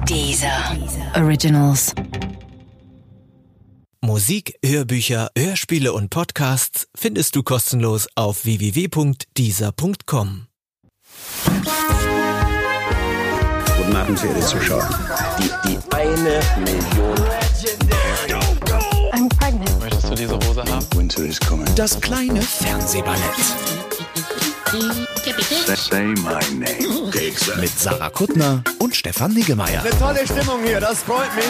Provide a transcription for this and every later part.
Deezer Originals. Musik, Hörbücher, Hörspiele und Podcasts findest du kostenlos auf www.deezer.com. Guten Abend, verehrte Zuschauer. Die 1 Million. I'm pregnant. Möchtest du diese Hose haben? Winter is coming. Das kleine Fernsehballett. Say my name. Mit Sarah Kuttner und Stefan Niggemeier. Eine tolle Stimmung hier, das freut mich.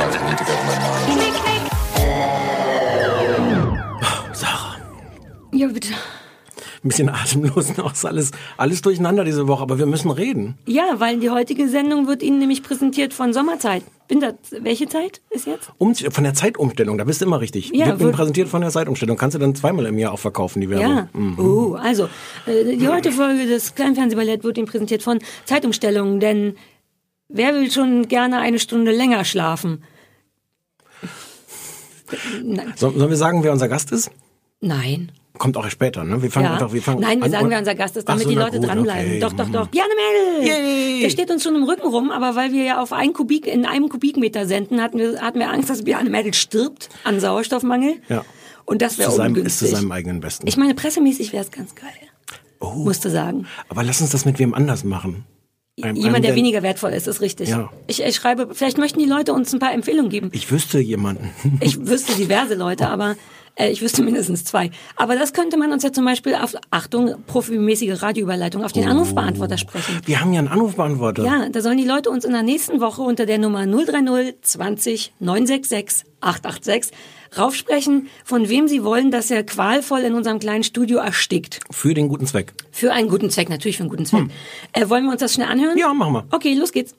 Sarah. Ja, bitte. Ein bisschen atemlos noch, ist alles durcheinander diese Woche, aber wir müssen reden. Ja, weil die heutige Sendung wird Ihnen nämlich präsentiert von Sommerzeit. Welche Zeit ist jetzt? Von der Zeitumstellung, da bist du immer richtig. Ja, wird mir präsentiert von der Zeitumstellung. Kannst du dann zweimal im Jahr auch verkaufen, die Werbung. Ja. Also, die heutige Folge des kleinen Fernsehballett wird Ihnen präsentiert von Zeitumstellung, denn wer will schon gerne eine Stunde länger schlafen? Sollen wir sagen, wer unser Gast ist? Nein. Kommt auch erst später, ne? Wir fangen Nein, wir sagen, wer unser Gast ist, damit die Leute dranbleiben. Okay. Doch. Bjarne Mädel! Yay. Der steht uns schon im Rücken rum, aber weil wir ja in einem Kubikmeter senden, hatten wir Angst, dass Bjarne Mädel stirbt an Sauerstoffmangel. Ja. Und das wäre ungünstig. Ist zu seinem eigenen Besten. Ich meine, pressemäßig wäre es ganz geil. Musste sagen. Aber lass uns das mit wem anders machen. Jemand, der weniger wertvoll ist richtig. Ja. Ich schreibe, vielleicht möchten die Leute uns ein paar Empfehlungen geben. Ich wüsste jemanden. Ich wüsste diverse Leute, aber ich wüsste mindestens 2. Aber das könnte man uns ja zum Beispiel auf, Achtung, profimäßige Radioüberleitung, auf den Anrufbeantworter sprechen. Wir haben ja einen Anrufbeantworter. Ja, da sollen die Leute uns in der nächsten Woche unter der Nummer 030 20 966 886 raufsprechen, von wem sie wollen, dass er qualvoll in unserem kleinen Studio erstickt. Für den guten Zweck. Für einen guten Zweck, natürlich für einen guten Zweck. Wollen wir uns das schnell anhören? Ja, machen wir. Okay, los geht's.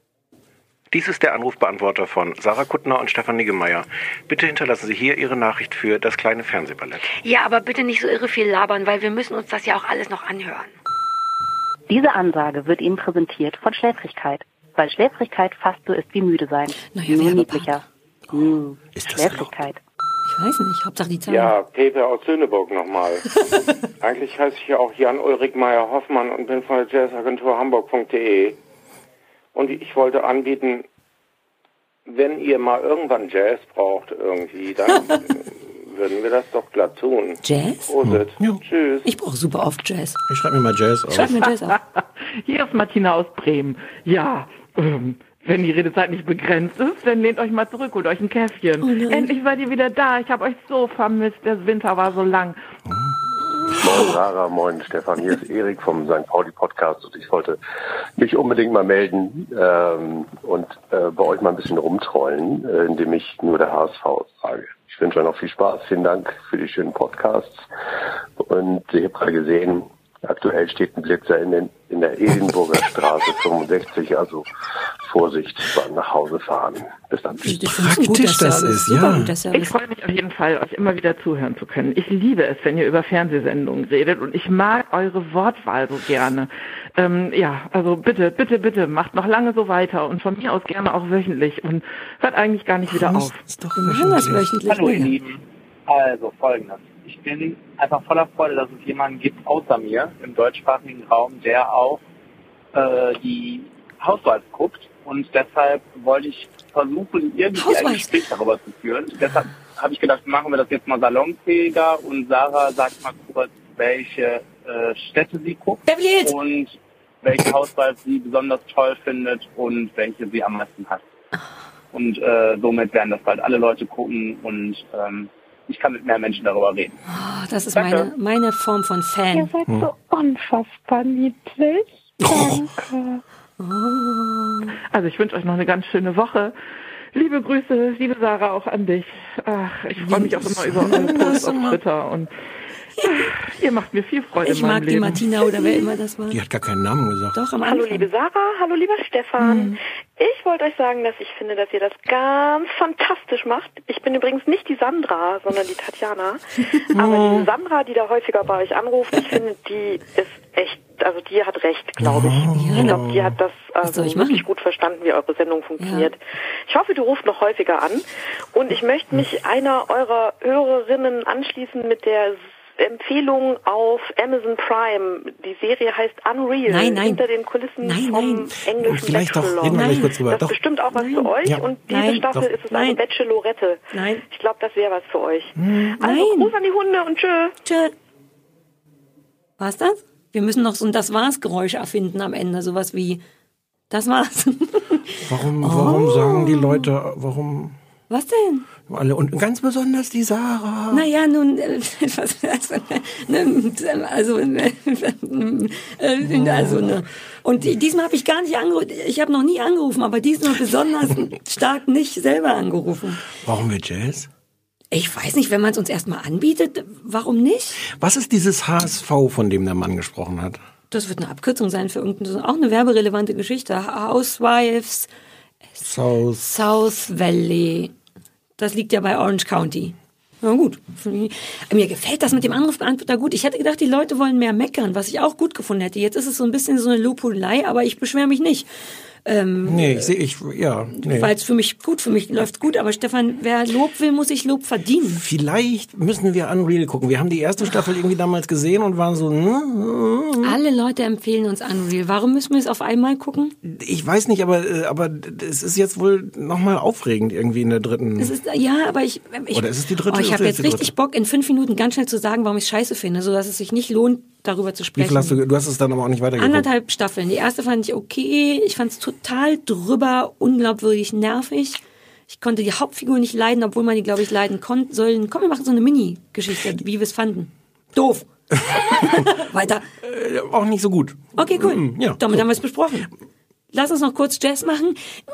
Dies ist der Anrufbeantworter von Sarah Kuttner und Stefan Niggemeier. Bitte hinterlassen Sie hier Ihre Nachricht für das kleine Fernsehballett. Ja, aber bitte nicht so irre viel labern, weil wir müssen uns das ja auch alles noch anhören. Diese Ansage wird Ihnen präsentiert von Schläfrigkeit, weil Schläfrigkeit fast so ist wie müde sein. Naja, nur niedlicher. Ist das Schläfrigkeit. Ich weiß nicht, Hauptsache die Zahl. Ja, Pepe aus Söhneburg nochmal. Eigentlich heiße ich ja auch Jan-Ulrich Meyer-Hoffmann und bin von der Jazzagentur Hamburg.de. Und ich wollte anbieten, wenn ihr mal irgendwann Jazz braucht irgendwie, dann würden wir das doch glatt tun. Jazz? Prosit. Ja. Tschüss. Ich brauche super oft Jazz. Ich schreibe mir mal Jazz auf. Schreib mir Jazz auf. Hier ist Martina aus Bremen. Ja, wenn die Redezeit nicht begrenzt ist, dann lehnt euch mal zurück, holt euch ein Käffchen. Endlich seid ihr wieder da. Ich habe euch so vermisst. Der Winter war so lang. Moin Sarah, moin Stefan, hier ist Erik vom St. Pauli Podcast und ich wollte mich unbedingt mal melden und bei euch mal ein bisschen rumtrollen, indem ich nur der HSV sage. Ich wünsche euch noch viel Spaß, vielen Dank für die schönen Podcasts und ich habe gerade gesehen, aktuell steht ein Blitzer in der Edinburger Straße 65, also Vorsicht beim nach Hause fahren. Bis dann. Wie praktisch das ist, super ja. guter Service. Ich freue mich auf jeden Fall, euch immer wieder zuhören zu können. Ich liebe es, wenn ihr über Fernsehsendungen redet und ich mag eure Wortwahl so gerne. Also bitte, macht noch lange so weiter und von mir aus gerne auch wöchentlich und hört eigentlich gar nicht wieder auf. Ist doch Wir machen das wöchentlich. Hallo ihr Lieben, also folgendes. Ich bin einfach voller Freude, dass es jemanden gibt außer mir im deutschsprachigen Raum, der auch die Housewives guckt und deshalb wollte ich versuchen, irgendwie ein Gespräch darüber zu führen. Deshalb habe ich gedacht, machen wir das jetzt mal salonfähiger und Sarah sagt mal kurz, welche Städte sie guckt und welche Housewives sie besonders toll findet und welche sie am meisten hasst. Und somit werden das bald alle Leute gucken und ich kann mit mehr Menschen darüber reden. Oh, das ist meine Form von Fan. Ihr seid so unfassbar niedlich. Danke. Also ich wünsche euch noch eine ganz schöne Woche. Liebe Grüße, liebe Sarah, auch an dich. Ach, ich freue mich auch immer über eure Posts auf Twitter und ihr macht mir viel Freude Ich in meinem mag die Leben. Martina oder wer immer das war. Die hat gar keinen Namen gesagt. Doch, am Hallo Anfang. liebe Sarah, hallo lieber Stefan. Ich wollte euch sagen, dass ich finde, dass ihr das ganz fantastisch macht. Ich bin übrigens nicht die Sandra, sondern die Tatjana. Aber die Sandra, die da häufiger bei euch anruft, ich finde, die ist echt, also die hat recht, glaube ich. Ich glaube, die hat das wirklich gut verstanden, wie eure Sendung funktioniert. Ja. Ich hoffe, du rufst noch häufiger an. Und ich möchte mich einer eurer Hörerinnen anschließen mit der Empfehlung auf Amazon Prime. Die Serie heißt Unreal. Nein. Hinter den Kulissen vom englischen vielleicht Bachelor. doch, reden wir gleich kurz drüber. Das ist bestimmt auch was für euch. Ja. Und diese Staffel ist es eine Bachelorette. Nein. Ich glaube, das wäre was für euch. Also Gruß an die Hunde und tschö. War's das? Wir müssen noch so ein Das war's Geräusch erfinden am Ende. Sowas wie Das war's. Warum sagen die Leute, warum? Was denn? Alle und ganz besonders die Sarah. Naja, nun, und diesmal habe ich gar nicht angerufen. Ich habe noch nie angerufen, aber diesmal besonders stark nicht selber angerufen. Warum wir Jazz? Ich weiß nicht, wenn man es uns erstmal anbietet, warum nicht? Was ist dieses HSV, von dem der Mann gesprochen hat? Das wird eine Abkürzung sein für auch eine werberelevante Geschichte. Housewives South Valley. Das liegt ja bei Orange County. Na gut. Mir gefällt das mit dem Anrufbeantworter gut. Ich hätte gedacht, die Leute wollen mehr meckern, was ich auch gut gefunden hätte. Jetzt ist es so ein bisschen so eine Lobhudelei, aber ich beschwere mich nicht. Nee. Weil es für mich läuft's gut, aber Stefan, wer Lob will, muss sich Lob verdienen. Vielleicht müssen wir Unreal gucken. Wir haben die erste Staffel irgendwie damals gesehen und waren so, Alle Leute empfehlen uns Unreal. Warum müssen wir es auf einmal gucken? Ich weiß nicht, aber es ist jetzt wohl nochmal aufregend irgendwie in der dritten. Oder ist es die dritte? Ich habe jetzt richtig Bock, in 5 Minuten ganz schnell zu sagen, warum ich es scheiße finde, sodass es sich nicht lohnt, darüber zu sprechen. Wie viel du hast es dann aber auch nicht weitergeguckt? 1,5 Staffeln. Die erste fand ich okay. Ich fand es total drüber, unglaubwürdig nervig. Ich konnte die Hauptfigur nicht leiden, obwohl man die, glaube ich, leiden sollen. Komm, wir machen so eine Mini-Geschichte, wie wir es fanden. Doof. Weiter. Auch nicht so gut. Okay, cool. Ja, damit haben wir es besprochen. Lass uns noch kurz Jazz machen.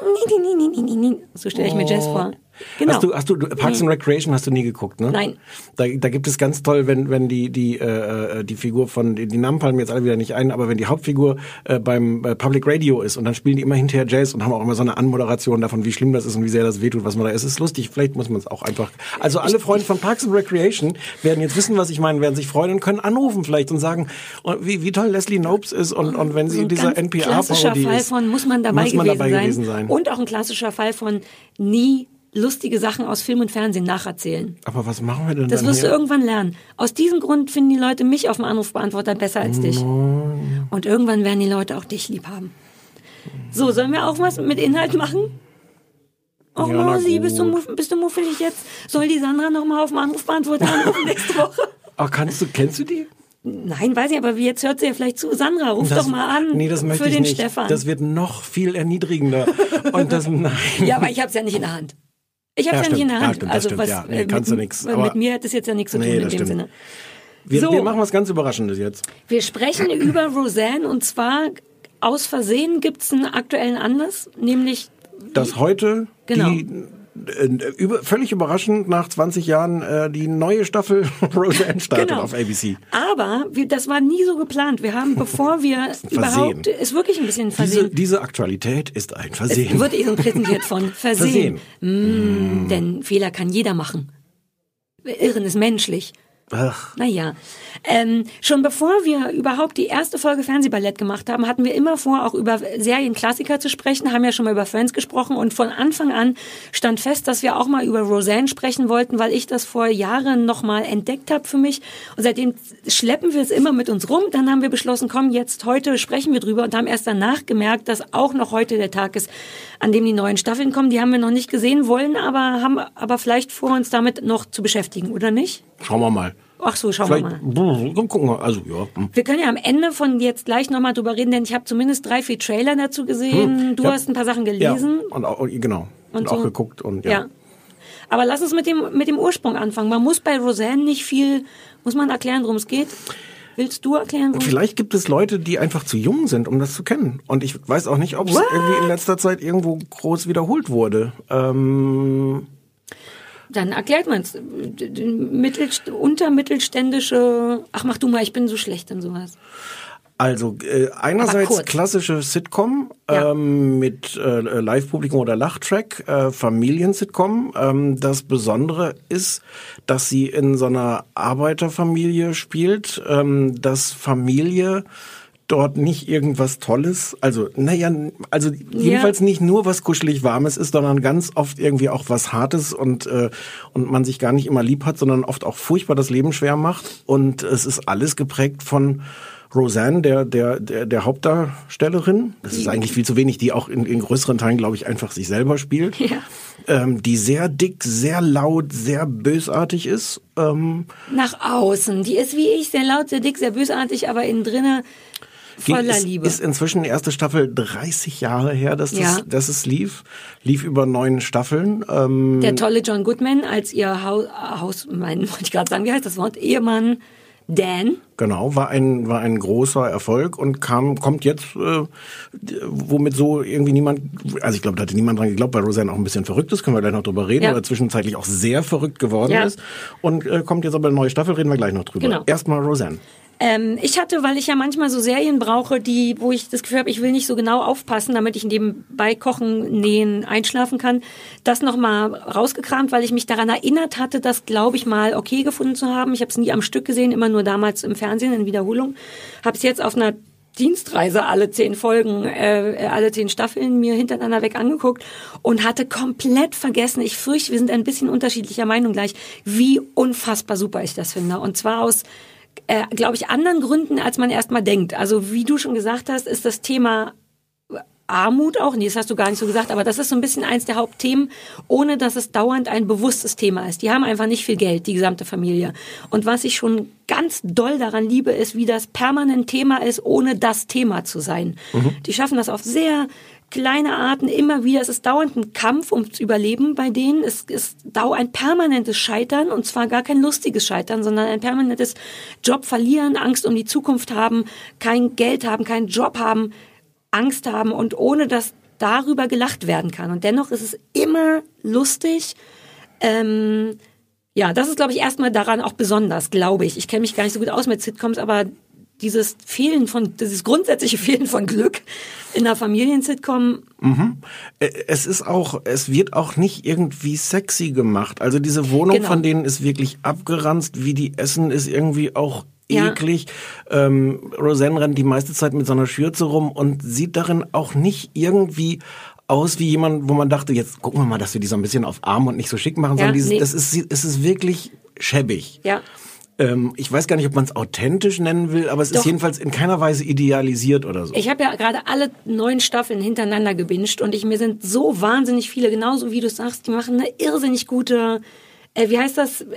So stelle ich mir Jazz vor. Genau. Hast du Parks and Recreation hast du nie geguckt, ne? Nein. Da gibt es ganz toll, wenn die Figur von, die Namen fallen mir jetzt alle wieder nicht ein, aber wenn die Hauptfigur beim Public Radio ist und dann spielen die immer hinterher Jazz und haben auch immer so eine Anmoderation davon, wie schlimm das ist und wie sehr das wehtut, was man da ist. Es ist lustig, vielleicht muss man es auch einfach. Also alle Freunde von Parks and Recreation werden jetzt wissen, was ich meine, werden sich freuen und können anrufen vielleicht und sagen, wie toll Leslie Knope ist und wenn sie in dieser NPR-Parodie ist. Klassischer Fall von muss man dabei gewesen sein. Und auch ein klassischer Fall von nie lustige Sachen aus Film und Fernsehen nacherzählen. Aber was machen wir denn Das wirst du irgendwann lernen. Aus diesem Grund finden die Leute mich auf dem Anrufbeantworter besser als dich. Und irgendwann werden die Leute auch dich lieb haben. So, sollen wir auch was mit Inhalt machen? Och, ja, Mausi, bist du muffelig jetzt? Soll die Sandra noch mal auf dem Anrufbeantworter anrufen nächste Woche? Ach, kennst du die? Nein, weiß ich, aber jetzt hört sie ja vielleicht zu. Sandra, ruf doch mal an das möchte für ich den nicht. Stefan. Das wird noch viel erniedrigender. Und nein. Ja, aber ich habe es ja nicht in der Hand. Ich habe es ja nicht in der Hand. Ja, stimmt, also stimmt, was ja. Nee, kannst du nichts. Mit mir hat das jetzt ja nichts zu tun in dem Sinne. Wir machen was ganz Überraschendes jetzt. Wir sprechen über Roseanne und zwar aus Versehen gibt es einen aktuellen Anlass, nämlich dass heute völlig überraschend nach 20 Jahren die neue Staffel Roseanne startet auf ABC. Aber das war nie so geplant. Wir haben, bevor wir überhaupt, ist wirklich ein bisschen Versehen. Diese Aktualität ist ein Versehen. Es wird eben präsentiert von Versehen. Denn Fehler kann jeder machen. Irren ist menschlich. Ach. Naja, schon bevor wir überhaupt die erste Folge Fernsehballett gemacht haben, hatten wir immer vor, auch über Serienklassiker zu sprechen, haben ja schon mal über Friends gesprochen und von Anfang an stand fest, dass wir auch mal über Roseanne sprechen wollten, weil ich das vor Jahren noch mal entdeckt habe für mich und seitdem schleppen wir es immer mit uns rum. Dann haben wir beschlossen, komm, heute sprechen wir drüber und haben erst danach gemerkt, dass auch noch heute der Tag ist, an dem die neuen Staffeln kommen. Die haben wir noch nicht gesehen, haben aber vielleicht vor, uns damit noch zu beschäftigen, oder nicht? Schauen wir mal. Ach so, schauen wir mal. Gucken wir, also ja. Wir können ja am Ende von jetzt gleich nochmal drüber reden, denn ich habe zumindest 3, 4 Trailer dazu gesehen. Du hast ein paar Sachen gelesen. Ja, und auch, genau. Und so. auch geguckt und ja. Aber lass uns mit dem Ursprung anfangen. Man muss bei Roseanne nicht viel, muss man erklären, worum es geht. Willst du erklären, worum? Vielleicht gibt es Leute, die einfach zu jung sind, um das zu kennen. Und ich weiß auch nicht, ob es irgendwie in letzter Zeit irgendwo groß wiederholt wurde. Dann erklärt man es. Untermittelständische... Ach, mach du mal, ich bin so schlecht in sowas. Also einerseits klassische Sitcom mit Live-Publikum oder Lachtrack, Familien-Sitcom. Das Besondere ist, dass sie in so einer Arbeiterfamilie spielt, dass Familie dort nicht irgendwas Tolles? Also, jedenfalls nicht nur was kuschelig Warmes ist, sondern ganz oft irgendwie auch was Hartes und man sich gar nicht immer lieb hat, sondern oft auch furchtbar das Leben schwer macht. Und es ist alles geprägt von Roseanne, der Hauptdarstellerin. Das ist eigentlich viel zu wenig, die auch in größeren Teilen, glaube ich, einfach sich selber spielt. Ja. Die sehr dick, sehr laut, sehr bösartig ist. Nach außen. Die ist wie ich, sehr laut, sehr dick, sehr bösartig, aber innen drinne voller Liebe. Ist inzwischen die erste Staffel 30 Jahre her, dass es lief. Lief über 9 Staffeln. Der tolle John Goodman als ihr wollte ich gerade sagen, wie heißt das Wort? Ehemann Dan. Genau, war ein großer Erfolg und kommt jetzt, womit so irgendwie niemand, also ich glaube, da hatte niemand dran geglaubt, weil Roseanne auch ein bisschen verrückt ist, können wir gleich noch drüber reden, aber zwischenzeitlich auch sehr verrückt geworden ist. Und kommt jetzt aber eine neue Staffel, reden wir gleich noch drüber. Genau. Erstmal Roseanne. Ich hatte, weil ich ja manchmal so Serien brauche, wo ich das Gefühl habe, ich will nicht so genau aufpassen, damit ich nebenbei kochen, nähen, einschlafen kann, das nochmal rausgekramt, weil ich mich daran erinnert hatte, das, glaube ich, mal okay gefunden zu haben. Ich habe es nie am Stück gesehen, immer nur damals im Fernsehen in Wiederholung. Habe es jetzt auf einer Dienstreise alle 10 Folgen, alle 10 Staffeln mir hintereinander weg angeguckt und hatte komplett vergessen, ich fürchte, wir sind ein bisschen unterschiedlicher Meinung gleich, wie unfassbar super ich das finde. Und zwar aus glaube ich, anderen Gründen, als man erstmal denkt. Also wie du schon gesagt hast, ist das Thema Armut auch, das hast du gar nicht so gesagt, aber das ist so ein bisschen eins der Hauptthemen, ohne dass es dauernd ein bewusstes Thema ist. Die haben einfach nicht viel Geld, die gesamte Familie. Und was ich schon ganz doll daran liebe, ist, wie das permanent Thema ist, ohne das Thema zu sein. Die schaffen das auf sehr kleine Arten immer wieder. Es ist dauernd ein Kampf ums Überleben bei denen. Es ist ein permanentes Scheitern, und zwar gar kein lustiges Scheitern, sondern ein permanentes Job verlieren, Angst um die Zukunft haben, kein Geld haben, keinen Job haben, Angst haben, und ohne dass darüber gelacht werden kann. Und dennoch ist es immer lustig. Das ist, glaube ich, erstmal daran auch besonders, glaube ich. Ich kenne mich gar nicht so gut aus mit Sitcoms, aber dieses grundsätzliche Fehlen von Glück in einer Familiensitcom. Es wird auch nicht irgendwie sexy gemacht. Also diese Wohnung von denen ist wirklich abgeranzt, wie die essen, ist irgendwie auch eklig. Roseanne rennt die meiste Zeit mit so einer Schürze rum und sieht darin auch nicht irgendwie aus wie jemand, wo man dachte, jetzt gucken wir mal, dass wir die so ein bisschen auf arm und nicht so schick machen, sondern es ist wirklich schäbig. Ja. Ich weiß gar nicht, ob man es authentisch nennen will, aber es ist jedenfalls in keiner Weise idealisiert oder so. Ich habe ja gerade alle 9 Staffeln hintereinander gebinged und mir sind so wahnsinnig viele, genauso wie du sagst, die machen eine irrsinnig gute, wie heißt das?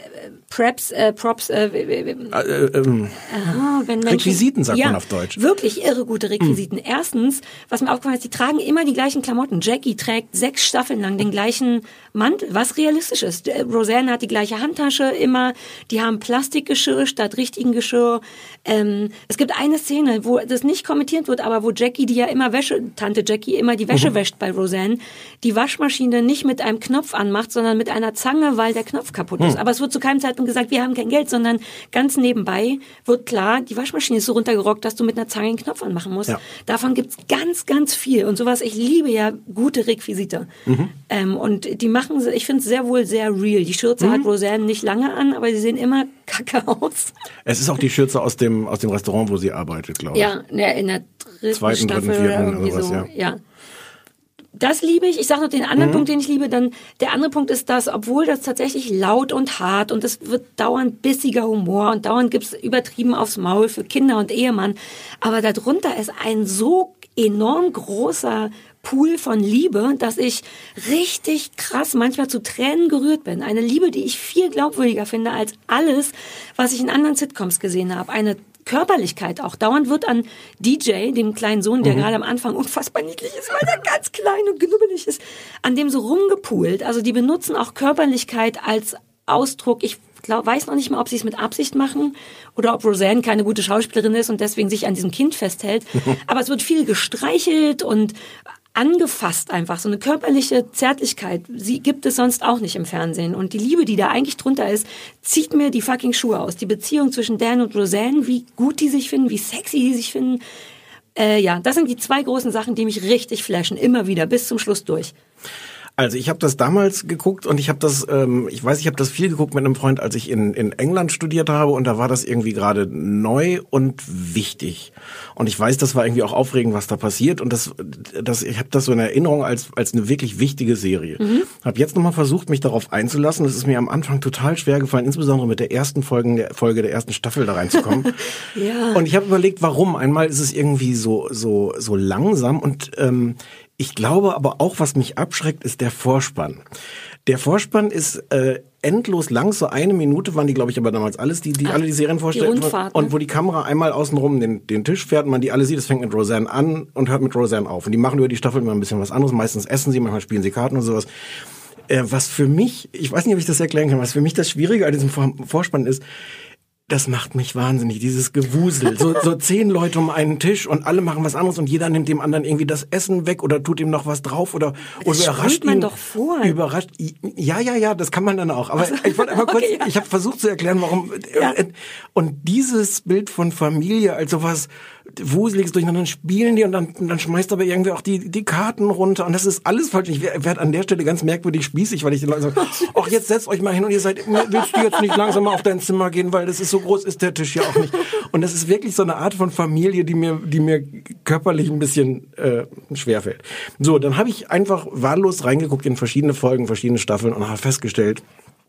Requisiten sagt man auf Deutsch. Wirklich irre gute Requisiten. Erstens, was mir aufgefallen ist, die tragen immer die gleichen Klamotten. Jackie trägt 6 Staffeln lang den gleichen Mantel, was realistisch ist. Roseanne hat die gleiche Handtasche immer. Die haben Plastikgeschirr statt richtigen Geschirr. Es gibt eine Szene, wo das nicht kommentiert wird, aber wo Jackie, Tante Jackie immer die Wäsche wäscht bei Roseanne, die Waschmaschine nicht mit einem Knopf anmacht, sondern mit einer Zange, weil der Knopf kaputt ist. Aber es wird zu keinem Zeitpunkt gesagt, wir haben kein Geld, sondern ganz nebenbei wird klar, die Waschmaschine ist so runtergerockt, dass du mit einer Zange den Knopf anmachen musst. Ja. Davon gibt's ganz, ganz viel. Und sowas, ich liebe ja gute Requisite. Und die machen, ich finde es sehr wohl sehr real. Die Schürze hat Roseanne nicht lange an, aber sie sehen immer kacke aus. Es ist auch die Schürze aus dem Restaurant, wo sie arbeitet, glaube ich. Ja, in der dritten Staffel irgendwie oder sowas, ja. Das liebe ich. Ich sage noch den anderen Punkt, den ich liebe. Dann der andere Punkt ist, dass, obwohl das tatsächlich laut und hart und es wird dauernd bissiger Humor und dauernd gibt's übertrieben aufs Maul für Kinder und Ehemann, aber darunter ist ein so enorm großer Pool von Liebe, dass ich richtig krass manchmal zu Tränen gerührt bin. Eine Liebe, die ich viel glaubwürdiger finde als alles, was ich in anderen Sitcoms gesehen habe. Eine Körperlichkeit auch. Dauernd wird an DJ, dem kleinen Sohn, der gerade am Anfang unfassbar niedlich ist, weil er ganz klein und knubbelig ist, an dem so rumgepult. Also die benutzen auch Körperlichkeit als Ausdruck. Ich weiß noch nicht mal, ob sie es mit Absicht machen oder ob Roseanne keine gute Schauspielerin ist und deswegen sich an diesem Kind festhält. Aber es wird viel gestreichelt und angefasst einfach. So eine körperliche Zärtlichkeit, sie gibt es sonst auch nicht im Fernsehen. Und die Liebe, die da eigentlich drunter ist, zieht mir die fucking Schuhe aus. Die Beziehung zwischen Dan und Roseanne, wie gut die sich finden, wie sexy die sich finden. Das sind die 2 großen Sachen, die mich richtig flashen. Immer wieder, bis zum Schluss durch. Also ich habe das damals geguckt und ich habe das viel geguckt mit einem Freund, als ich in England studiert habe und da war das irgendwie gerade neu und wichtig. Und ich weiß, das war irgendwie auch aufregend, was da passiert und ich habe das so in Erinnerung als eine wirklich wichtige Serie. Habe jetzt nochmal versucht, mich darauf einzulassen. Das ist mir am Anfang total schwer gefallen, insbesondere mit der ersten Folge der ersten Staffel da reinzukommen. Ja. Und ich habe überlegt, warum. Einmal ist es irgendwie so langsam und ich glaube aber auch, was mich abschreckt, ist der Vorspann. Der Vorspann ist endlos lang, so 1 Minute waren die, glaube ich, aber damals alles, die alle die Serien vorstellen. Die Rundfahrt, und wo die Kamera einmal außenrum den Tisch fährt und man die alle sieht, das fängt mit Roseanne an und hört mit Roseanne auf. Und die machen über die Staffel immer ein bisschen was anderes. Meistens essen sie, manchmal spielen sie Karten und sowas. Was für mich, ich weiß nicht, ob ich das erklären kann, was für mich das Schwierige an diesem Vorspann ist, das macht mich wahnsinnig, dieses Gewusel. So 10 Leute um einen Tisch und alle machen was anderes und jeder nimmt dem anderen irgendwie das Essen weg oder tut ihm noch was drauf oder überrascht ihn. Doch vor. Überrascht. Ja, das kann man dann auch. Aber ich wollte einmal kurz, ich habe versucht zu erklären, warum. Ja. Und dieses Bild von Familie als sowas Wuseliges durcheinander, spielen die und dann schmeißt aber irgendwie auch die Karten runter und das ist alles falsch. Ich werde an der Stelle ganz merkwürdig spießig, weil ich den Leuten sage, ach, jetzt setzt euch mal hin und willst du jetzt nicht langsam mal auf dein Zimmer gehen, weil das ist so groß, ist der Tisch ja auch nicht. Und das ist wirklich so eine Art von Familie, die mir körperlich ein bisschen schwerfällt. So, dann habe ich einfach wahllos reingeguckt in verschiedene Folgen, verschiedene Staffeln und habe festgestellt,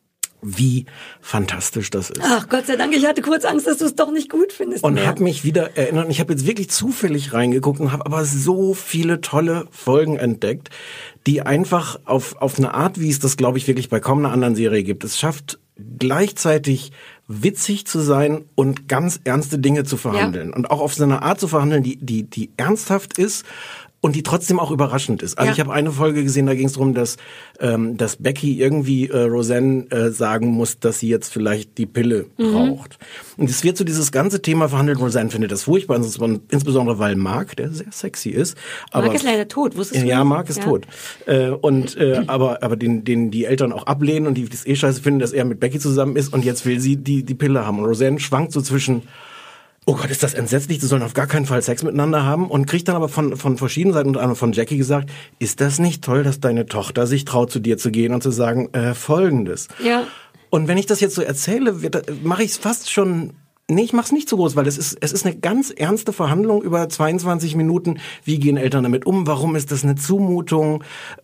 wie fantastisch das ist. Ach, Gott sei Dank, ich hatte kurz Angst, dass du es doch nicht gut findest. Und habe mich wieder erinnert, ich habe jetzt wirklich zufällig reingeguckt und habe aber so viele tolle Folgen entdeckt, die einfach auf eine Art, wie es das, glaube ich, wirklich bei kaum einer anderen Serie gibt. Es schafft gleichzeitig witzig zu sein und ganz ernste Dinge zu verhandeln. Ja. Und auch auf so eine Art zu verhandeln, die ernsthaft ist, und die trotzdem auch überraschend ist. Also ich habe eine Folge gesehen, da ging es darum, dass Becky irgendwie Roseanne sagen muss, dass sie jetzt vielleicht die Pille braucht. Und es wird so dieses ganze Thema verhandelt. Roseanne findet das furchtbar, insbesondere weil Mark, der sehr sexy ist. Aber Mark ist leider tot, wusstest du? Ja, Mark ist tot. Aber den die Eltern auch ablehnen und die das scheiße finden, dass er mit Becky zusammen ist und jetzt will sie die Pille haben. Und Roseanne schwankt so zwischen, oh Gott, ist das entsetzlich, die sollen auf gar keinen Fall Sex miteinander haben und kriegt dann aber von verschiedenen Seiten, unter anderem von Jackie gesagt, ist das nicht toll, dass deine Tochter sich traut, zu dir zu gehen und zu sagen, Folgendes. Ja. Und wenn ich das jetzt so erzähle, mache ich es fast schon, nee, ich mach's nicht so groß, weil es ist eine ganz ernste Verhandlung über 22 Minuten. Wie gehen Eltern damit um? Warum ist das eine Zumutung?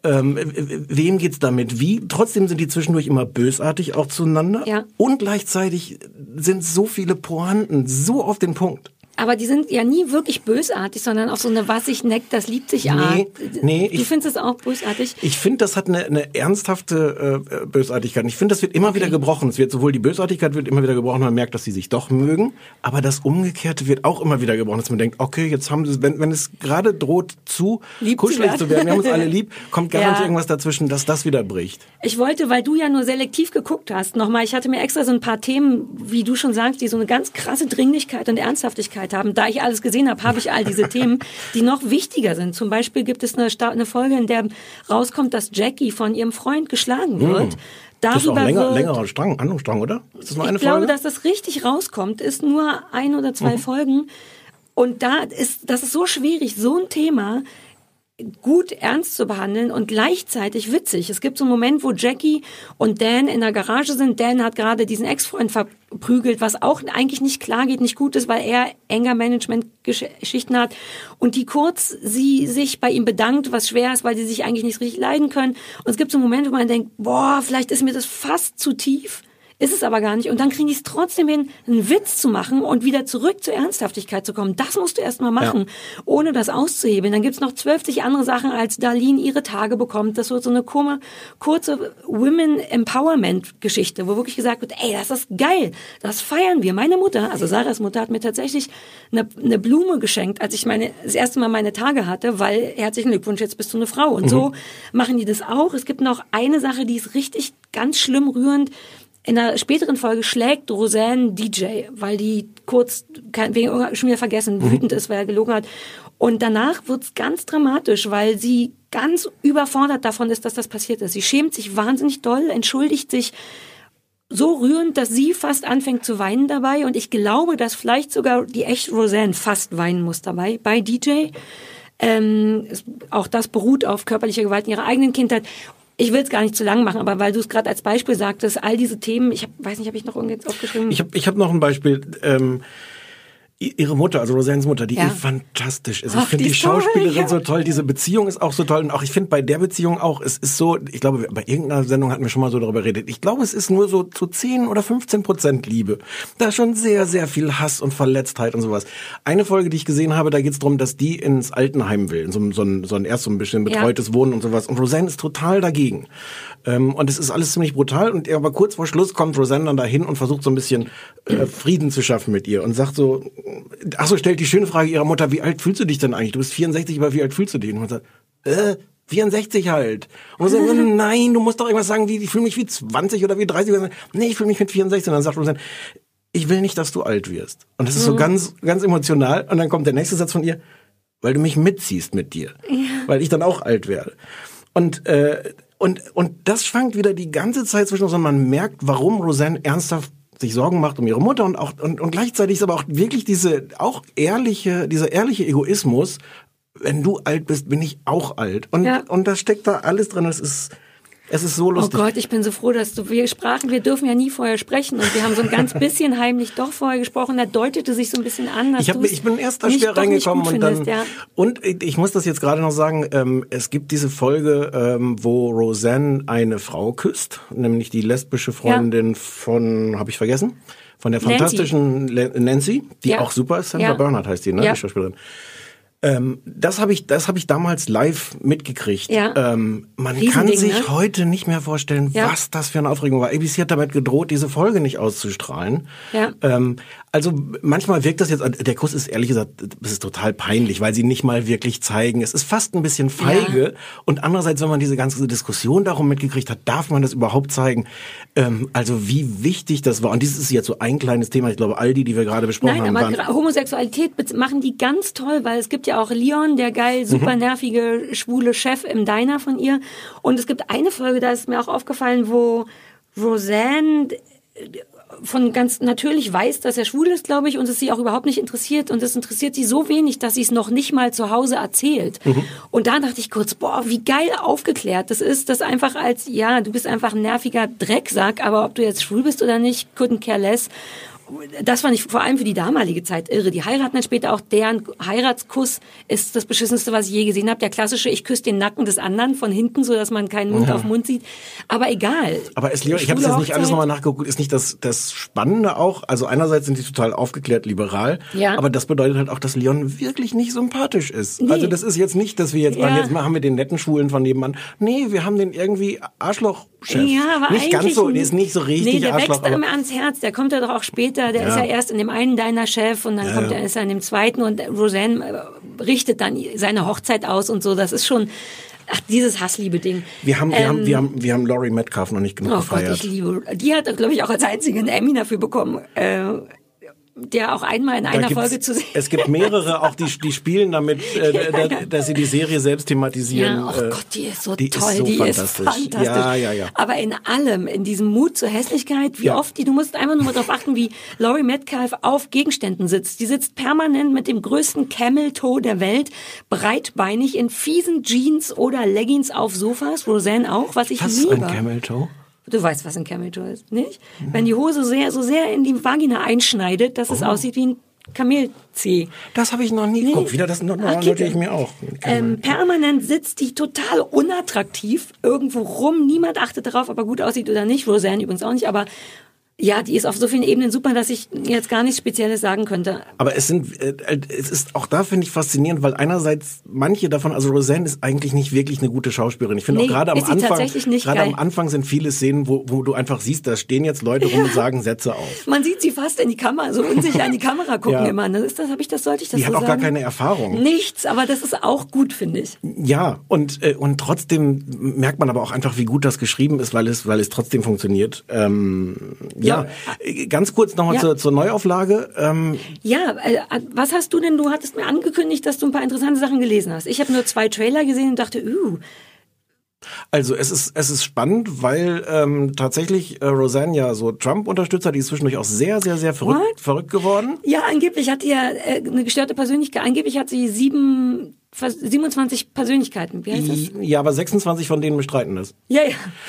Wem geht's damit? Wie? Trotzdem sind die zwischendurch immer bösartig auch zueinander. Ja. Und gleichzeitig sind so viele Pointen so auf den Punkt. Aber die sind ja nie wirklich bösartig, sondern auf so eine was sich neckt, das liebt sich Art. Nee. Du findest es auch bösartig? Ich finde, das hat eine ernsthafte Bösartigkeit. Ich finde, das wird immer wieder gebrochen. Es wird sowohl die Bösartigkeit wird immer wieder gebrochen, man merkt, dass sie sich doch mögen, aber das Umgekehrte wird auch immer wieder gebrochen, dass man denkt, okay, jetzt haben sie, wenn es gerade droht, zu kuschelig zu werden, wir haben uns alle lieb, kommt garantiert irgendwas dazwischen, dass das wieder bricht. Ich wollte, weil du ja nur selektiv geguckt hast, nochmal, ich hatte mir extra so ein paar Themen, wie du schon sagst, die so eine ganz krasse Dringlichkeit und Ernsthaftigkeit haben. Da ich alles gesehen habe, habe ich all diese Themen, die noch wichtiger sind. Zum Beispiel gibt es eine Folge, in der rauskommt, dass Jackie von ihrem Freund geschlagen wird. Das ist auch längerer Handlungsstrang, oder? Ist das nur eine Folge? Ich glaube, dass das richtig rauskommt, ist nur 1 oder 2 Folgen. Und das ist so schwierig, so ein Thema gut ernst zu behandeln und gleichzeitig witzig. Es gibt so einen Moment, wo Jackie und Dan in der Garage sind. Dan hat gerade diesen Ex-Freund verprügelt, was auch eigentlich nicht klar geht, nicht gut ist, weil er Anger-Management-Geschichten hat. Und sie sich bei ihm bedankt, was schwer ist, weil sie sich eigentlich nicht richtig leiden können. Und es gibt so einen Moment, wo man denkt, boah, vielleicht ist mir das fast zu tief. Ist es aber gar nicht. Und dann kriegen die es trotzdem hin, einen Witz zu machen und wieder zurück zur Ernsthaftigkeit zu kommen. Das musst du erst mal machen, ohne das auszuhebeln. Dann gibt's noch 12 andere Sachen, als Darlene ihre Tage bekommt. Das wird so eine kurze Women-Empowerment-Geschichte, wo wirklich gesagt wird, ey, das ist geil, das feiern wir. Meine Mutter, also Sarahs Mutter, hat mir tatsächlich eine Blume geschenkt, als ich das erste Mal meine Tage hatte, weil herzlichen Glückwunsch, jetzt bist du eine Frau. Und so machen die das auch. Es gibt noch eine Sache, die ist richtig ganz schlimm rührend. In einer späteren Folge schlägt Roseanne DJ, weil die schon wieder vergessen, wütend ist, weil er gelogen hat. Und danach wird's ganz dramatisch, weil sie ganz überfordert davon ist, dass das passiert ist. Sie schämt sich wahnsinnig doll, entschuldigt sich so rührend, dass sie fast anfängt zu weinen dabei. Und ich glaube, dass vielleicht sogar die echte Roseanne fast weinen muss dabei, bei DJ. Auch das beruht auf körperlicher Gewalt in ihrer eigenen Kindheit. Ich will es gar nicht zu lang machen, aber weil du es gerade als Beispiel sagtest, all diese Themen, weiß nicht, habe ich noch irgendwas aufgeschrieben? Ich hab noch ein Beispiel. Ihre Mutter, also Roseannes Mutter, die fantastisch ist. Ich finde die Schauspielerin so toll, diese Beziehung ist auch so toll. Und auch ich finde bei der Beziehung auch, es ist so, ich glaube, bei irgendeiner Sendung hatten wir schon mal so darüber geredet. Ich glaube, es ist nur so zu 10 oder 15% Liebe. Da ist schon sehr, sehr viel Hass und Verletztheit und sowas. Eine Folge, die ich gesehen habe, da geht es darum, dass die ins Altenheim will, so ein bisschen betreutes Wohnen und sowas. Und Roseanne ist total dagegen. Und es ist alles ziemlich brutal. Und aber kurz vor Schluss kommt Roseanne dann dahin und versucht so ein bisschen Frieden zu schaffen mit ihr und sagt so, stellt die schöne Frage ihrer Mutter, wie alt fühlst du dich denn eigentlich? Du bist 64, aber wie alt fühlst du dich? Und man sagt, 64 halt. Und man sagt, nein, du musst doch irgendwas sagen, wie, ich fühle mich wie 20 oder wie 30. Nee, ich fühle mich mit 64. Und dann sagt Roseanne, ich will nicht, dass du alt wirst. Und das ist so ganz, ganz emotional. Und dann kommt der nächste Satz von ihr, weil du mich mitziehst mit dir. Ja. Weil ich dann auch alt werde. Und das schwankt wieder die ganze Zeit zwischen uns und man merkt, warum Roseanne ernsthaft sich Sorgen macht um ihre Mutter und gleichzeitig ist aber auch wirklich dieser ehrliche Egoismus, wenn du alt bist, bin ich auch alt. Und das steckt da alles drin. Es ist so lustig. Oh Gott, ich bin so froh, dass wir dürfen ja nie vorher sprechen und wir haben so ein ganz bisschen heimlich doch vorher gesprochen, da deutete sich so ein bisschen an, dass ich bin erst da schwer reingekommen und dann, und ich muss das jetzt gerade noch sagen, es gibt diese Folge, wo Roseanne eine Frau küsst, nämlich die lesbische Freundin von, habe ich vergessen? Von der fantastischen Nancy, die auch super ist, Sandra Bernhard heißt die, ne? Die Schauspielerin. Das habe ich damals live mitgekriegt. Ja. Man kann sich heute nicht mehr vorstellen, was das für eine Aufregung war. ABC hat damit gedroht, diese Folge nicht auszustrahlen. Ja. Also manchmal wirkt das jetzt, der Kuss ist ehrlich gesagt, das ist total peinlich, weil sie nicht mal wirklich zeigen. Es ist fast ein bisschen feige. Ja. Und andererseits, wenn man diese ganze Diskussion darum mitgekriegt hat, darf man das überhaupt zeigen? Also wie wichtig das war. Und dieses ist jetzt so ein kleines Thema. Ich glaube, all die wir gerade besprochen haben. Nein, aber Homosexualität machen die ganz toll, weil es gibt ja auch Leon, der geil, super nervige, schwule Chef im Diner von ihr. Und es gibt eine Folge, da ist mir auch aufgefallen, wo Roseanne von ganz natürlich weiß, dass er schwul ist, glaube ich, und es sie auch überhaupt nicht interessiert. Und es interessiert sie so wenig, dass sie es noch nicht mal zu Hause erzählt. Und da dachte ich kurz, boah, wie geil aufgeklärt das ist, das einfach als, ja, du bist einfach ein nerviger Drecksack, aber ob du jetzt schwul bist oder nicht, couldn't care less. Das fand ich vor allem für die damalige Zeit irre. Die heiraten dann später auch, deren Heiratskuss ist das Beschissenste, was ich je gesehen habe. Der klassische, ich küsse den Nacken des anderen von hinten, so dass man keinen Mund auf Mund sieht. Aber egal. Aber ich habe jetzt nicht alles nochmal nachgeguckt. Ist nicht das Spannende auch? Also einerseits sind die total aufgeklärt liberal, aber das bedeutet halt auch, dass Leon wirklich nicht sympathisch ist. Nee. Also das ist jetzt nicht, dass wir jetzt haben wir den netten Schwulen von nebenan. Nee, wir haben den irgendwie Arschloch-Chef. Ja, aber nicht ganz so, der ist nicht so richtig nee, der Arschloch. Wächst mir ans Herz. Der kommt ja doch auch später. Der ist ja erst in dem einen deiner Chef und dann ist er in dem zweiten und Roseanne richtet dann seine Hochzeit aus und so. Das ist schon, dieses Hassliebe-Ding. Wir haben Laurie Metcalf noch nicht genug gefeiert. Gott, ich liebe. Die hat, glaube ich, auch als einzige einen Emmy dafür bekommen. Der auch einmal in einer Folge zu sehen. Es gibt mehrere, auch die spielen damit, dass sie die Serie selbst thematisieren. Ja, oh Gott, die ist so toll, die ist fantastisch. Ja. Aber in allem, in diesem Mut zur Hässlichkeit, wie oft du musst einfach nur mal darauf achten, wie Laurie Metcalf auf Gegenständen sitzt. Die sitzt permanent mit dem größten Camel-Toe der Welt, breitbeinig in fiesen Jeans oder Leggings auf Sofas. Roseanne auch, was ich liebe. Was ist ein Camel-Toe? Du weißt, was ein Camel-Toe ist, nicht? Wenn die Hose so sehr in die Vagina einschneidet, dass es aussieht wie ein Kamelzeh. Das habe ich noch nie geguckt. Wieder, das notiere ich mir auch. Permanent sitzt die total unattraktiv irgendwo rum. Niemand achtet darauf, ob er gut aussieht oder nicht. Roseanne übrigens auch nicht, aber ja, die ist auf so vielen Ebenen super, dass ich jetzt gar nichts Spezielles sagen könnte. Aber es ist auch da, finde ich, faszinierend, weil einerseits manche davon, also Roseanne ist eigentlich nicht wirklich eine gute Schauspielerin. Ich finde auch gerade am Anfang sind viele Szenen, wo du einfach siehst, da stehen jetzt Leute rum und sagen Sätze auf. Man sieht sie fast in die Kamera, so unsicher in die Kamera gucken immer. Sollte ich das die so hat auch sagen? Gar keine Erfahrung. Nichts, aber das ist auch gut, finde ich. Ja, und trotzdem merkt man aber auch einfach, wie gut das geschrieben ist, weil es trotzdem funktioniert. Ja, ganz kurz nochmal zur Neuauflage. Was hast du denn? Du hattest mir angekündigt, dass du ein paar interessante Sachen gelesen hast. Ich habe nur 2 Trailer gesehen und dachte, Also es ist spannend, weil tatsächlich Roseanne ja so Trump-Unterstützer, die ist zwischendurch auch sehr, sehr, sehr verrückt geworden. Ja, angeblich hat die ja eine gestörte Persönlichkeit. Angeblich hat sie 7 27 Persönlichkeiten. Wie heißt das? Ja, aber 26 von denen bestreiten das. Ja.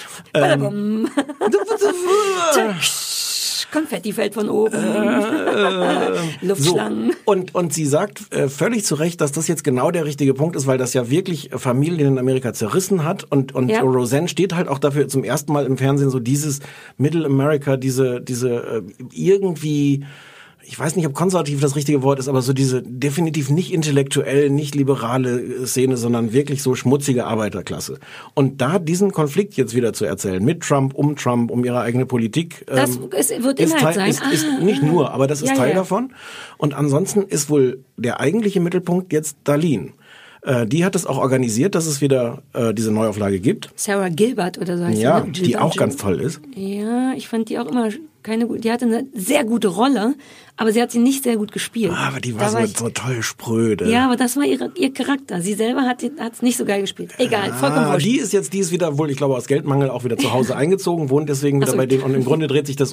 Konfetti fällt von oben. Luftschlangen. So. Und sie sagt völlig zu Recht, dass das jetzt genau der richtige Punkt ist, weil das ja wirklich Familien in Amerika zerrissen hat. Und Roseanne steht halt auch dafür zum ersten Mal im Fernsehen so dieses Middle America, diese irgendwie... Ich weiß nicht, ob konservativ das richtige Wort ist, aber so diese definitiv nicht intellektuell, nicht liberale Szene, sondern wirklich so schmutzige Arbeiterklasse. Und da diesen Konflikt jetzt wieder zu erzählen, mit Trump, um ihre eigene Politik. Das wird Inhalt sein. Ist nicht nur, aber das ist Teil davon. Und ansonsten ist wohl der eigentliche Mittelpunkt jetzt Darlene. Die hat es auch organisiert, dass es wieder diese Neuauflage gibt. Sarah Gilbert oder so heißt ja, sie, ne? Die auch ganz toll ist. Ja, ich fand die auch immer die hatte eine sehr gute Rolle, aber sie hat sie nicht sehr gut gespielt. Aber die war so toll spröde. Ja, aber das war ihr Charakter. Sie selber hat es nicht so geil gespielt. Egal, vollkommen wurscht. Die ist wieder wohl, ich glaube, aus Geldmangel auch wieder zu Hause eingezogen, wohnt deswegen wieder bei denen. Und im Grunde dreht sich das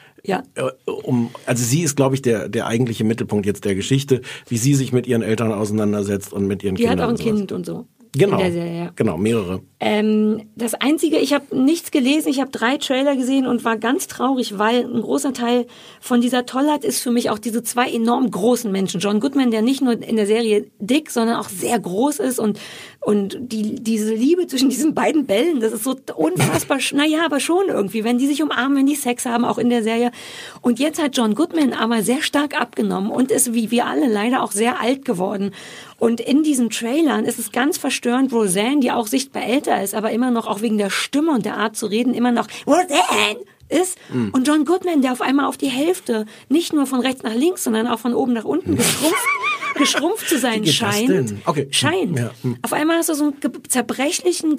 also sie ist, glaube ich, der eigentliche Mittelpunkt jetzt der Geschichte, wie sie sich mit ihren Eltern auseinandersetzt und mit ihren Kindern. Die hat auch ein Kind und so. Genau, in der Serie, ja. Genau, mehrere. Das Einzige, ich habe nichts gelesen, ich habe 3 Trailer gesehen und war ganz traurig, weil ein großer Teil von dieser Tollheit ist für mich auch diese 2 enorm großen Menschen. John Goodman, der nicht nur in der Serie dick, sondern auch sehr groß ist und diese Liebe zwischen diesen beiden Bällen, das ist so unfassbar, aber schon irgendwie, wenn die sich umarmen, wenn die Sex haben, auch in der Serie. Und jetzt hat John Goodman aber sehr stark abgenommen und ist, wie wir alle, leider auch sehr alt geworden. Und in diesen Trailern ist es ganz verstörend, Roseanne, die auch sichtbar älter ist, aber immer noch, auch wegen der Stimme und der Art zu reden, immer noch Roseanne ist. Und John Goodman, der auf einmal auf die Hälfte, nicht nur von rechts nach links, sondern auch von oben nach unten geschrumpft zu sein scheint. Okay. Ja. Auf einmal hast du so einen gebrechlichen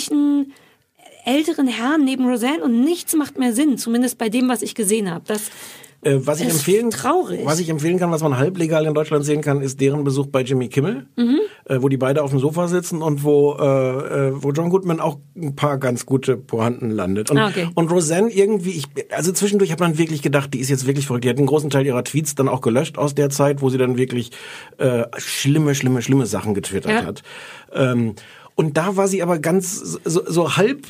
älteren Herrn neben Roseanne und nichts macht mehr Sinn, zumindest bei dem, was ich gesehen habe. Was ich empfehlen kann, was man halblegal in Deutschland sehen kann, ist deren Besuch bei Jimmy Kimmel, wo die beide auf dem Sofa sitzen und wo John Goodman auch ein paar ganz gute Pointen landet. Und Roseanne irgendwie, also zwischendurch hat man wirklich gedacht, die ist jetzt wirklich verrückt. Die hat einen großen Teil ihrer Tweets dann auch gelöscht aus der Zeit, wo sie dann wirklich schlimme Sachen getwittert hat. Und da war sie aber ganz so halb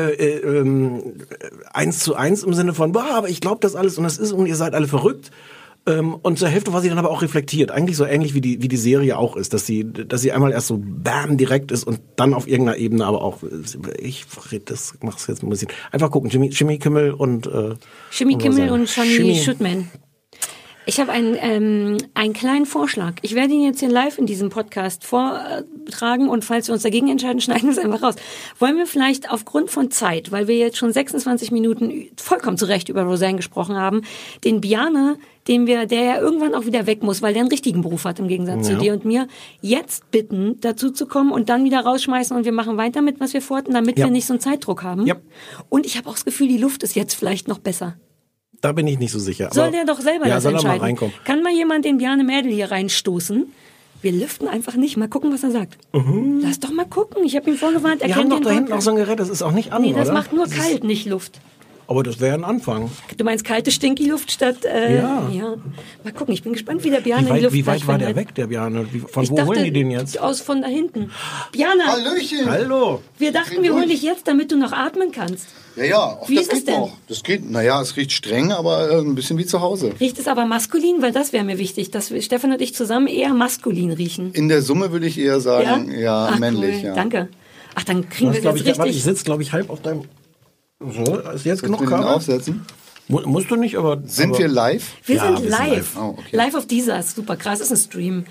1:1 im Sinne von, aber ich glaube das alles und das ist und ihr seid alle verrückt. Und zur Hälfte war sie dann aber auch reflektiert. Eigentlich so ähnlich wie die Serie auch ist, dass sie einmal erst so bam direkt ist und dann auf irgendeiner Ebene aber auch, das mach's jetzt ein bisschen. Einfach gucken, Jimmy Kimmel und Jimmy Kimmel und Johnny Schuttman. Ich habe einen kleinen Vorschlag. Ich werde ihn jetzt hier live in diesem Podcast vortragen und falls wir uns dagegen entscheiden, schneiden wir es einfach raus. Wollen wir vielleicht aufgrund von Zeit, weil wir jetzt schon 26 Minuten vollkommen zu Recht über Roseanne gesprochen haben, den Bjarne, der ja irgendwann auch wieder weg muss, weil der einen richtigen Beruf hat im Gegensatz zu dir und mir, jetzt bitten, dazu zu kommen und dann wieder rausschmeißen und wir machen weiter mit, was wir vorhatten, damit wir nicht so einen Zeitdruck haben. Ja. Und ich habe auch das Gefühl, die Luft ist jetzt vielleicht noch besser. Da bin ich nicht so sicher. Soll der doch selber das entscheiden? Mal reinkommen. Kann mal jemand den Bjarne Mädel hier reinstoßen? Wir lüften einfach nicht. Mal gucken, was er sagt. Lass doch mal gucken. Ich habe ihm vorgewarnt, er kennt den Podcast. Wir haben doch da hinten auch so ein Gerät, das ist auch nicht an, Nee, das macht nur kalt, nicht Luft. Aber das wäre ein Anfang. Du meinst kalte Stinky-Luft statt... Ja. Mal gucken, ich bin gespannt, wie der Bjarne in die Luft... Wie weit war der weg, der Bjarne? Von wo holen die den jetzt? Von da hinten. Bjarne! Hallöchen! Hallo! Wir dachten, wir holen dich jetzt, damit du noch atmen kannst. Ja, wie ist es denn? Noch. Das geht, es riecht streng, aber ein bisschen wie zu Hause. Riecht es aber maskulin? Weil das wäre mir wichtig, dass Stefan und ich zusammen eher maskulin riechen. In der Summe würde ich eher sagen, männlich. Cool. Ja. Danke. Ach, dann kriegen wir das richtig. Ich sitze, glaube ich, halb auf deinem... So, ist jetzt genug Kabel? Aufsetzen? Musst du nicht, aber... Sind wir live? Wir sind live. Oh, okay. Live auf dieser, super krass, ist ein Stream.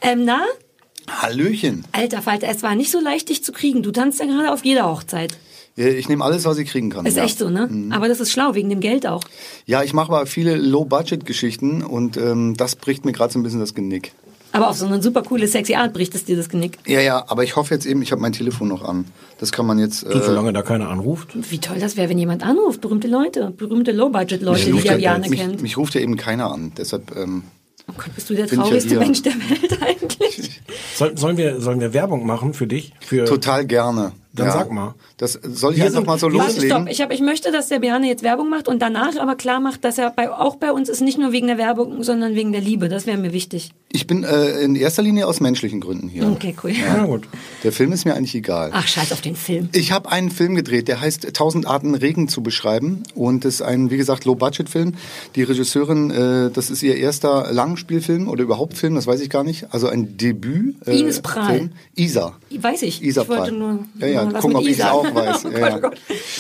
Hallöchen. Alter Falter, es war nicht so leicht, dich zu kriegen. Du tanzt ja gerade auf jeder Hochzeit. Ja, ich nehme alles, was ich kriegen kann. Ist echt so, ne? Aber das ist schlau, wegen dem Geld auch. Ja, ich mache aber viele Low-Budget-Geschichten und das bricht mir gerade so ein bisschen das Genick. Aber auf so eine super coole, sexy Art bricht es dir das Genick. Ja, aber ich hoffe jetzt eben, ich habe mein Telefon noch an. Das kann man jetzt... solange da keiner anruft. Wie toll das wäre, wenn jemand anruft. Berühmte Low-Budget-Leute, die der Bjarne kennt. Mich ruft ja eben keiner an, deshalb... Oh Gott, bist du der traurigste Mensch der Welt eigentlich? Sollen wir Werbung machen für dich? Total gerne. Dann sag mal. Das soll ich einfach mal so loslegen. Stopp. Ich möchte, dass der Bjarne jetzt Werbung macht und danach aber klar macht, dass er auch bei uns ist, nicht nur wegen der Werbung, sondern wegen der Liebe. Das wäre mir wichtig. Ich bin in erster Linie aus menschlichen Gründen hier. Okay, cool. Ja, gut. Der Film ist mir eigentlich egal. Ach, scheiß auf den Film. Ich habe einen Film gedreht, der heißt 1000 Arten Regen zu beschreiben und ist ein, wie gesagt, Low-Budget-Film. Die Regisseurin, das ist ihr erster Langspielfilm oder überhaupt Film, das weiß ich gar nicht. Also ein Debüt. Ines Prahl. Film. Isa. Weiß ich. Isa ich wollte Prahl. nur gucken, ob ich es auch weiß. Oh Gott.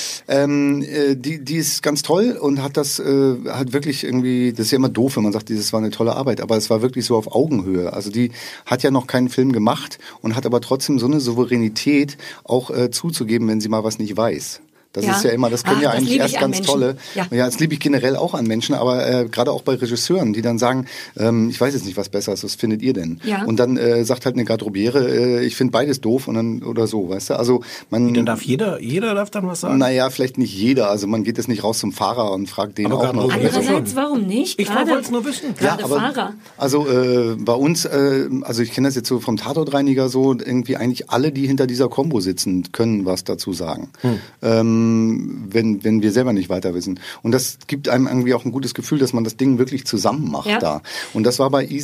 Die ist ganz toll und hat das hat wirklich irgendwie, das ist ja immer doof, wenn man sagt, das war eine tolle Arbeit, aber es war wirklich so auf Augenhöhe. Also die hat ja noch keinen Film gemacht und hat aber trotzdem so eine Souveränität auch zuzugeben, wenn sie mal was nicht weiß. Das ist ja immer, das können ja eigentlich erst ganz tolle. Ja, das liebe ich generell auch an Menschen, aber gerade auch bei Regisseuren, die dann sagen, ich weiß jetzt nicht, was besser ist, was findet ihr denn? Ja. Und dann sagt halt eine Garderobiere, ich finde beides doof und dann oder so, weißt du? Also dann darf jeder darf dann was sagen? Naja, vielleicht nicht jeder. Also man geht jetzt nicht raus zum Fahrer und fragt den aber auch noch. Andererseits, warum nicht? Ich wollte es nur wissen. Gerade ja, Fahrer. Also bei uns, also ich kenne das jetzt so vom Tatortreiniger so, irgendwie eigentlich alle, die hinter dieser Kombo sitzen, können was dazu sagen. Wenn wir selber nicht weiter wissen. Und das gibt einem irgendwie auch ein gutes Gefühl, dass man das Ding wirklich zusammen macht da. Und das war bei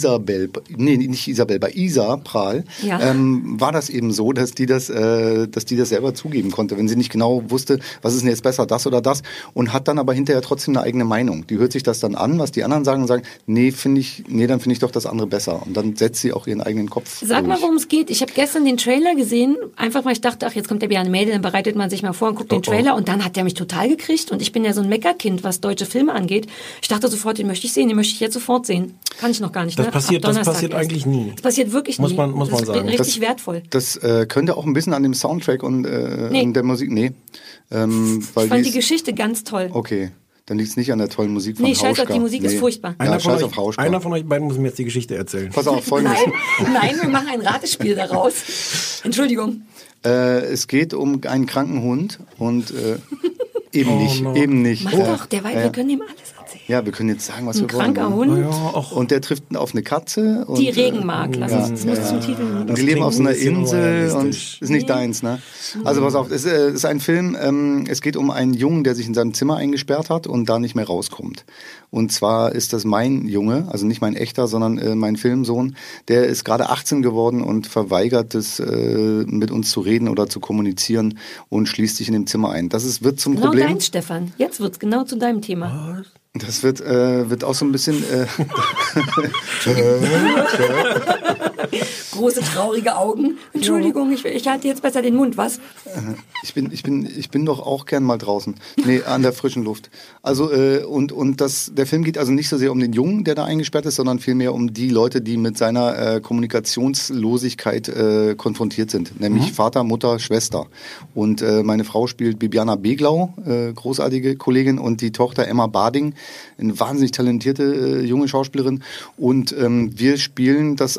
bei Isa Prahl, war das eben so, dass die das selber zugeben konnte, wenn sie nicht genau wusste, was ist denn jetzt besser, das oder das, und hat dann aber hinterher trotzdem eine eigene Meinung. Die hört sich das dann an, was die anderen sagen und sagen, dann finde ich doch das andere besser. Und dann setzt sie auch ihren eigenen Kopf Sag durch. mal, worum es geht. Ich habe gestern den Trailer gesehen, einfach weil ich dachte, ach, jetzt kommt der Bjarne Mädel, dann bereitet man sich mal vor und guckt den Trailer und dann hat der mich total gekriegt und ich bin ja so ein Meckerkind, was deutsche Filme angeht. Ich dachte sofort, den möchte ich sehen, den möchte ich jetzt sofort sehen. Kann ich noch gar nicht. Das passiert eigentlich nie. Das passiert wirklich nie. Muss man sagen. Richtig wertvoll. Das könnte auch ein bisschen an dem Soundtrack und der Musik, ich fand die Geschichte ganz toll. Okay. Dann liegt es nicht an der tollen Musik von Hauschka. Scheiß auf die Musik, ist furchtbar. Einer von euch beiden muss mir jetzt die Geschichte erzählen. Pass auf, Folgendes. Nein, wir machen ein Ratespiel daraus. Entschuldigung. Es geht um einen kranken Hund und eben nicht. Mach doch, wir können ihm alles erzählen. Ja, wir können jetzt sagen, was wir wollen. Ein kranker Hund. Und der trifft auf eine Katze. Und, die Regen mag. Das muss zum Titel. Die leben auf so einer Insel und ist nicht deins, ne? Also pass auf, es ist ein Film, es geht um einen Jungen, der sich in seinem Zimmer eingesperrt hat und da nicht mehr rauskommt. Und zwar ist das mein Junge, also nicht mein echter, sondern mein Filmsohn. Der ist gerade 18 geworden und verweigert es, mit uns zu reden oder zu kommunizieren und schließt sich in dem Zimmer ein. Wird zum Problem. Genau dein, Stefan. Jetzt wird's genau zu deinem Thema. Das wird auch so ein bisschen große traurige Augen. Entschuldigung, ich halte jetzt besser den Mund, was? Ich bin doch auch gern mal draußen. Nee, an der frischen Luft. Also der Film geht also nicht so sehr um den Jungen, der da eingesperrt ist, sondern vielmehr um die Leute, die mit seiner Kommunikationslosigkeit konfrontiert sind, nämlich Vater, Mutter, Schwester. Und meine Frau spielt Bibiana Beglau, großartige Kollegin, und die Tochter Emma Barding, eine wahnsinnig talentierte junge Schauspielerin. Und wir spielen das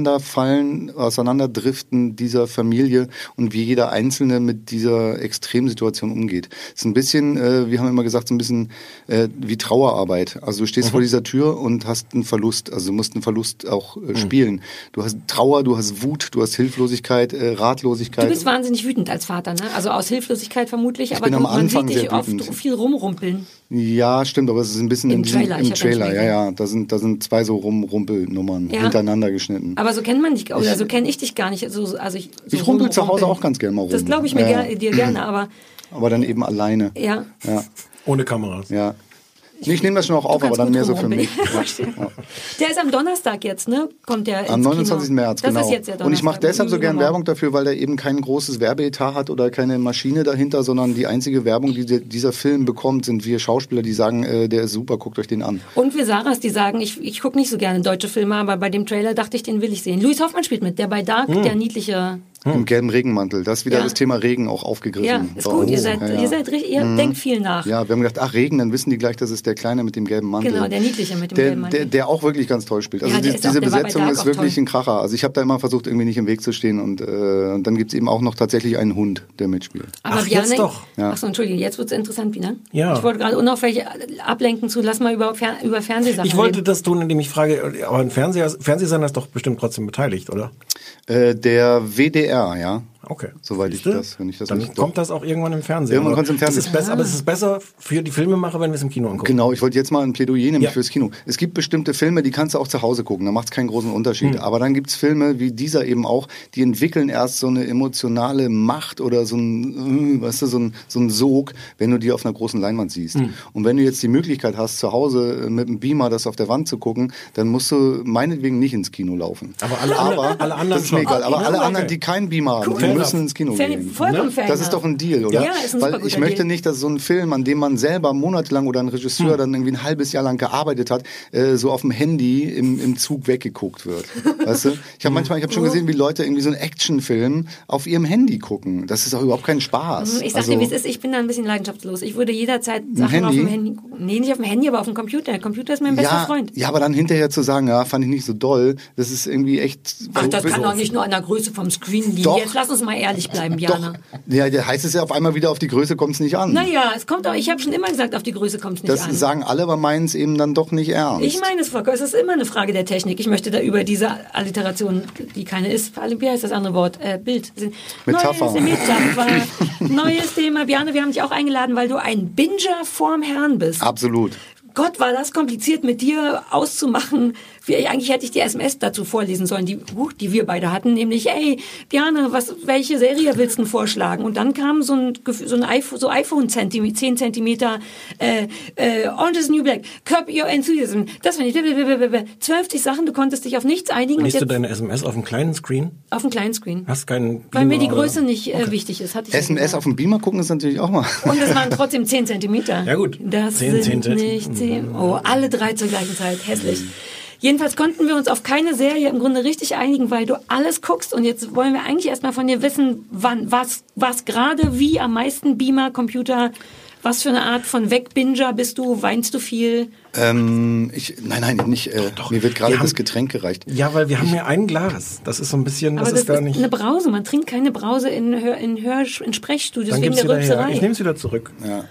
Auseinanderdriften dieser Familie und wie jeder Einzelne mit dieser Extremsituation umgeht. Es ist ein bisschen, wir haben immer gesagt, so ein bisschen wie Trauerarbeit. Also du stehst vor dieser Tür und hast einen Verlust. Also du musst einen Verlust auch spielen. Du hast Trauer, du hast Wut, du hast Hilflosigkeit, Ratlosigkeit. Du bist wahnsinnig wütend als Vater, ne? Also aus Hilflosigkeit vermutlich, aber man sieht dich sehr oft viel rumrumpeln. Ja, stimmt, aber es ist ein bisschen im Trailer. Ja. Da sind zwei so Rumrumpelnummern hintereinander geschnitten. Aber so kennt man dich, oder so kenne ich dich gar nicht. Ich rumpel zu Hause auch ganz gerne mal rum. Das glaube ich mir dir gerne, aber... Aber dann eben alleine. Ja. Ohne Kameras. Ja. Ich nehme das schon auch auf, aber dann mehr so für mich. Ja. Der ist am Donnerstag jetzt, ne? Kommt der am 29. Kino. März, genau. Das ist jetzt der Donnerstag. Und ich mache deshalb so gern Werbung dafür, weil der eben kein großes Werbeetat hat oder keine Maschine dahinter, sondern die einzige Werbung, die dieser Film bekommt, sind wir Schauspieler, die sagen, der ist super, guckt euch den an. Und wir Sarahs, die sagen, ich gucke nicht so gerne deutsche Filme, aber bei dem Trailer dachte ich, den will ich sehen. Louis Hoffmann spielt mit, der bei Dark, der niedliche... Im gelben Regenmantel. Das ist wieder das Thema Regen auch aufgegriffen. Ja, ist gut. Ihr denkt viel nach. Ja, wir haben gedacht, Regen, dann wissen die gleich, das ist der Kleine mit dem gelben Mantel. Genau, der Niedliche mit dem gelben Mantel. Der auch wirklich ganz toll spielt. Also diese Besetzung ist wirklich ein Kracher. Also ich habe da immer versucht, irgendwie nicht im Weg zu stehen. Und dann gibt's eben auch noch tatsächlich einen Hund, der mitspielt. Aber jetzt doch. Ja. Achso, Entschuldigung, jetzt wird's interessant wieder. Ja. Ich wollte gerade unauffällig ablenken lass mal über Fernsehsachen Ich wollte das tun, indem ich frage, aber ein Fernsehsender ist doch bestimmt trotzdem beteiligt, oder? Der WDR, ja. Okay. Soweit ich das, wenn ich das dann nicht... kommt das auch irgendwann im Fernsehen. Irgendwann kommt es im Fernsehen. Es ist besser, aber es ist besser für die Filmemacher, wenn wir es im Kino angucken. Genau, ich wollte jetzt mal ein Plädoyer nämlich fürs Kino. Es gibt bestimmte Filme, die kannst du auch zu Hause gucken, da macht es keinen großen Unterschied. Aber dann gibt's Filme wie dieser eben auch, die entwickeln erst so eine emotionale Macht oder so ein, weißt du, so ein Sog, wenn du die auf einer großen Leinwand siehst. Und wenn du jetzt die Möglichkeit hast, zu Hause mit einem Beamer das auf der Wand zu gucken, dann musst du meinetwegen nicht ins Kino laufen. Aber alle anderen das ist mir egal. Aber alle okay. anderen, die kein Beamer haben, die müssen ins Kino gehen. Vollkommen fair. Das ist doch ein Deal, oder? Ja, ist ein Weil super ich guter möchte Deal. nicht, dass so ein Film, an dem man selber monatelang oder ein Regisseur dann irgendwie ein halbes Jahr lang gearbeitet hat, so auf dem Handy im Zug weggeguckt wird. Weißt du? Ich habe schon gesehen, wie Leute irgendwie so einen Actionfilm auf ihrem Handy gucken. Das ist auch überhaupt kein Spaß. Ich sag dir, wie es ist, ich bin da ein bisschen leidenschaftslos. Ich würde jederzeit Sachen auf dem Handy gucken. Nee, nicht auf dem Handy, aber auf dem Computer. Der Computer ist mein bester Freund. Ja, aber dann hinterher zu sagen, ja, fand ich nicht so doll, das ist irgendwie echt... Ach, das kann doch nicht nur an der Größe vom Screen liegen. Doch. Jetzt lass uns mal ehrlich bleiben, Jana. Ja, da heißt es ja auf einmal wieder, auf die Größe kommt es nicht an. Naja, es kommt auch, ich habe schon immer gesagt, auf die Größe kommt es nicht an. Das sagen alle, aber meinen es eben dann doch nicht ernst. Ich meine es, Frau Köss, es ist immer eine Frage der Technik. Ich möchte da über diese Alliteration, die keine ist, wie heißt das andere Wort? Bild. Metapher. Neues Thema. Bjarne, wir haben dich auch eingeladen, weil du ein Binger vorm Herrn bist. Absolut. Gott, war das kompliziert mit dir auszumachen. Eigentlich hätte ich die SMS dazu vorlesen sollen, die wir beide hatten, nämlich, ey, Bjarne, welche Serie willst du denn vorschlagen? Und dann kam so ein iPhone 10 Zentimeter, Orange is the New Black, Curb Your Enthusiasm, das finde ich, 12 Sachen, du konntest dich auf nichts einigen. Liest du deine SMS auf dem kleinen Screen? Auf dem kleinen Screen. Hast keinen Beamer? Weil mir die Größe nicht wichtig ist. SMS auf dem Beamer gucken ist natürlich auch mal. Und das waren trotzdem 10 Zentimeter. Ja gut. Das sind nicht 10. Oh, alle 3 zur gleichen Zeit. Hässlich. Jedenfalls konnten wir uns auf keine Serie im Grunde richtig einigen, weil du alles guckst. Und jetzt wollen wir eigentlich erstmal von dir wissen, was gerade wie am meisten Beamer, Computer, was für eine Art von Wegbinger bist du? Weinst du viel? Nein, nicht. Doch. Mir wird gerade das Getränk gereicht. Ja, weil wir haben ja ein Glas. Das ist so ein bisschen, das ist gar nicht... eine Brause. Man trinkt keine Brause in Sprechstudios wegen der Rülpserei. Ich nehme es wieder zurück. Ja.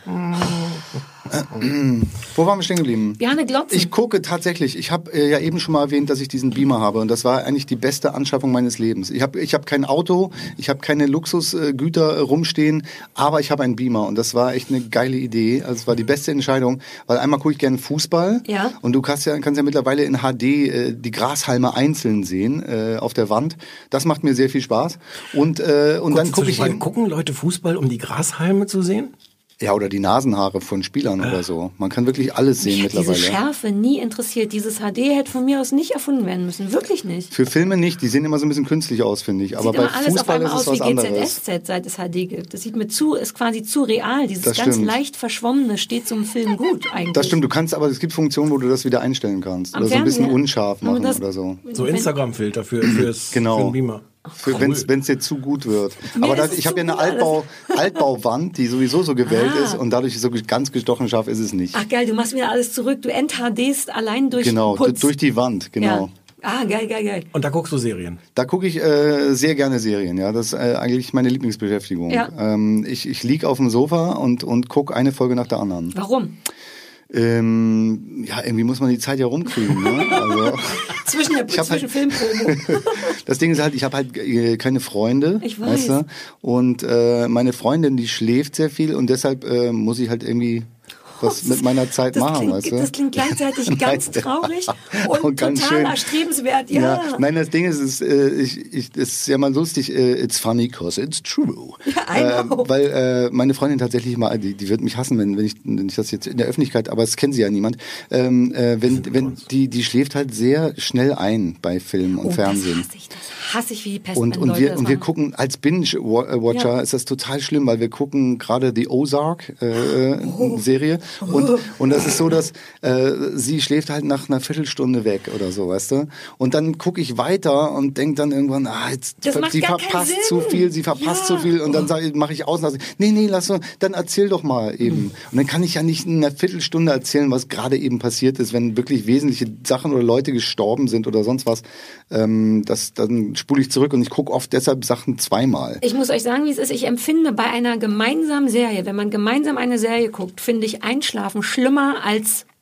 Wo waren wir stehen geblieben? Bjarne Glotzen. Ich gucke tatsächlich. Ich habe ja eben schon mal erwähnt, dass ich diesen Beamer habe. Und das war eigentlich die beste Anschaffung meines Lebens. Ich hab kein Auto, ich habe keine Luxusgüter rumstehen, aber ich habe einen Beamer. Und das war echt eine geile Idee. Also es war die beste Entscheidung. Weil einmal gucke ich gerne Fußball. Ja. Und du kannst ja mittlerweile in HD die Grashalme einzeln sehen auf der Wand. Das macht mir sehr viel Spaß. Und dann gucke ich... Gucken Leute Fußball, um die Grashalme zu sehen? Ja, oder die Nasenhaare von Spielern oder so. Man kann wirklich alles sehen mittlerweile. Diese Schärfe nie interessiert. Dieses HD hätte von mir aus nicht erfunden werden müssen. Wirklich nicht. Für Filme nicht. Die sehen immer so ein bisschen künstlich aus, finde ich. Aber bei Fußball ist es was anderes. Sieht immer alles auf einmal aus wie GZSZ, seit es HD gibt. Das sieht mir ist quasi zu real. Dieses ganz leicht Verschwommene steht so im Film gut eigentlich. Das stimmt. Aber es gibt Funktionen, wo du das wieder einstellen kannst. Oder so ein bisschen unscharf machen oder so. So Instagram-Filter fürs Beamer. Wenn es dir zu gut wird. Aber ich habe ja eine Altbauwand, die sowieso so gewellt ist und dadurch so ganz gestochen scharf ist es nicht. Ach geil, du machst wieder alles zurück. Du NHDst allein durch Putz. Durch die Wand, genau. Ja. Geil. Und da guckst du Serien? Da gucke ich sehr gerne Serien, ja. Das ist eigentlich meine Lieblingsbeschäftigung. Ja. Ich lieg auf dem Sofa und gucke eine Folge nach der anderen. Warum? Irgendwie muss man die Zeit ja rumkriegen. Ne? Also, zwischen Filmpromo. Das Ding ist halt, ich habe halt keine Freunde. Ich weiß. Weißt du? Und meine Freundin, die schläft sehr viel und deshalb muss ich halt irgendwie was mit meiner Zeit machen, weißt du? Das klingt gleichzeitig ganz traurig und ganz total schön erstrebenswert, ja. Nein, das Ding ist, es ist ja mal lustig, it's funny cause it's true. Ja, weil meine Freundin tatsächlich mal, die wird mich hassen, wenn ich das jetzt in der Öffentlichkeit, aber es kennt sie ja niemand, wenn die schläft halt sehr schnell ein bei Film und Fernsehen. Das hasse ich wie die Pest. Und wir gucken, als Binge-Watcher ist das total schlimm, weil wir gucken gerade die Ozark-Serie. Und das ist so, dass sie schläft halt nach einer Viertelstunde weg oder so, weißt du? Und dann gucke ich weiter und denke dann irgendwann, sie verpasst zu viel, zu viel. Und dann mache ich aus und sage, nee, lass uns, dann erzähl doch mal eben. Und dann kann ich ja nicht in einer Viertelstunde erzählen, was gerade eben passiert ist, wenn wirklich wesentliche Sachen oder Leute gestorben sind oder sonst was. Dann spule ich zurück und ich gucke oft deshalb Sachen zweimal. Ich muss euch sagen, wie es ist. Ich empfinde bei einer gemeinsamen Serie, wenn man gemeinsam eine Serie guckt, finde ich Einschlafen schlimmer als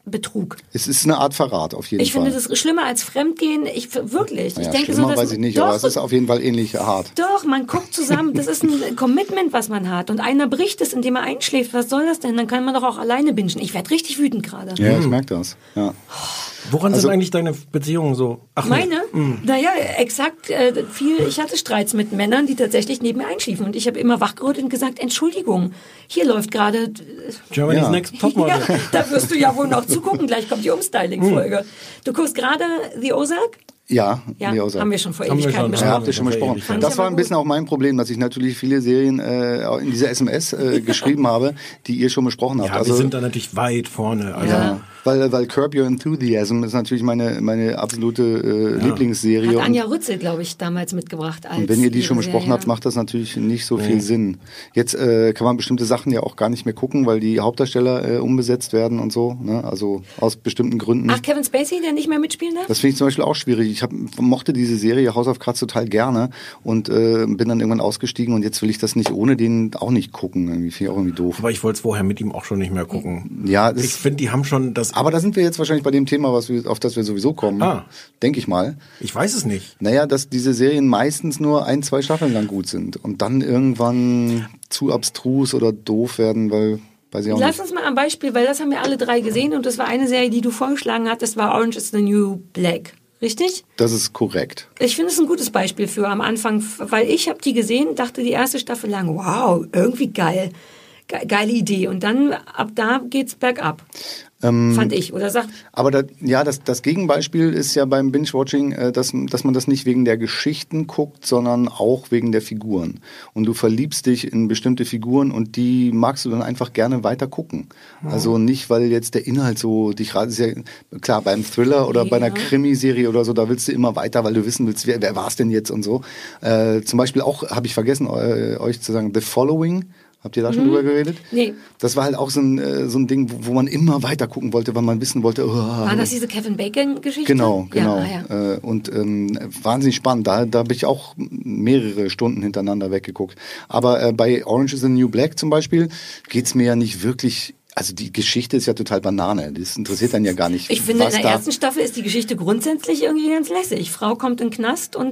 Betrug. Es ist eine Art Verrat, auf jeden Fall. Ich finde das schlimmer als Fremdgehen. Wirklich. Naja, ich denke schlimmer so, dass weiß ich nicht, aber es ist auf jeden Fall ähnlich hart. Doch, man guckt zusammen. Das ist ein Commitment, was man hat. Und einer bricht es, indem er einschläft. Was soll das denn? Dann kann man doch auch alleine bingen. Ich werde richtig wütend gerade. Ja, ich merke das. Ja. Woran sind eigentlich deine Beziehungen so? Meine? Naja, exakt viel. Ich hatte Streits mit Männern, die tatsächlich neben mir einschliefen. Und ich habe immer wachgerührt und gesagt, Entschuldigung, hier läuft gerade Germany's Next Topmodel. Ja, da wirst du ja wohl noch zugucken. Gleich kommt die Umstyling-Folge. Du guckst gerade The Ozark? Ja, haben wir schon vor Ewigkeiten besprochen. Ja, habt ihr schon besprochen. Das war ein bisschen auch mein Problem, dass ich natürlich viele Serien in dieser SMS geschrieben habe, die ihr schon besprochen habt. Ja, wir sind da natürlich weit vorne. Also. Ja. Weil Curb Your Enthusiasm ist natürlich meine absolute Lieblingsserie. Hat Anja Rützel, glaube ich, damals mitgebracht. Und wenn ihr die schon besprochen habt, macht das natürlich nicht so viel Sinn. Jetzt kann man bestimmte Sachen ja auch gar nicht mehr gucken, weil die Hauptdarsteller umbesetzt werden und so. Ne? Also aus bestimmten Gründen. Ach, Kevin Spacey, der nicht mehr mitspielen darf? Das finde ich zum Beispiel auch schwierig. Ich mochte diese Serie House of Cards total gerne und bin dann irgendwann ausgestiegen und jetzt will ich das nicht ohne den auch nicht gucken. Irgendwie finde ich auch irgendwie doof. Aber ich wollte es vorher mit ihm auch schon nicht mehr gucken. Ja, ich finde, die haben schon das. Aber da sind wir jetzt wahrscheinlich bei dem Thema, auf das wir sowieso kommen. Denke ich mal. Ich weiß es nicht. Naja, dass diese Serien meistens nur 1-2 Staffeln lang gut sind und dann irgendwann zu abstrus oder doof werden, weil weiß ich auch Lass nicht. uns mal am Beispiel, weil das haben wir alle drei gesehen und das war eine Serie, die du vorgeschlagen hattest, war Orange is the New Black. Richtig? Das ist korrekt. Ich finde es ein gutes Beispiel für am Anfang, weil ich habe die gesehen, dachte die erste Staffel lang, wow, irgendwie geil. Geile Idee. Und dann, ab da geht's bergab. Fand ich, oder sagt? Aber das Gegenbeispiel ist ja beim Binge-Watching, dass man das nicht wegen der Geschichten guckt, sondern auch wegen der Figuren. Und du verliebst dich in bestimmte Figuren und die magst du dann einfach gerne weiter gucken. Also nicht, weil jetzt der Inhalt so dich gerade ist ja klar, beim Thriller oder bei einer Krimiserie oder so, da willst du immer weiter, weil du wissen willst, wer war es denn jetzt und so. Zum Beispiel auch, habe ich vergessen, euch zu sagen, The Following. Habt ihr da schon drüber geredet? Nee. Das war halt auch so ein Ding, wo man immer weiter gucken wollte, weil man wissen wollte. War das diese Kevin Bacon-Geschichte? Genau. Ja. Und wahnsinnig spannend. Da habe ich auch mehrere Stunden hintereinander weggeguckt. Aber bei Orange is the New Black zum Beispiel geht's mir ja nicht wirklich. Also die Geschichte ist ja total Banane. Das interessiert dann ja gar nicht. Ich finde, in der ersten Staffel ist die Geschichte grundsätzlich irgendwie ganz lässig. Frau kommt in den Knast und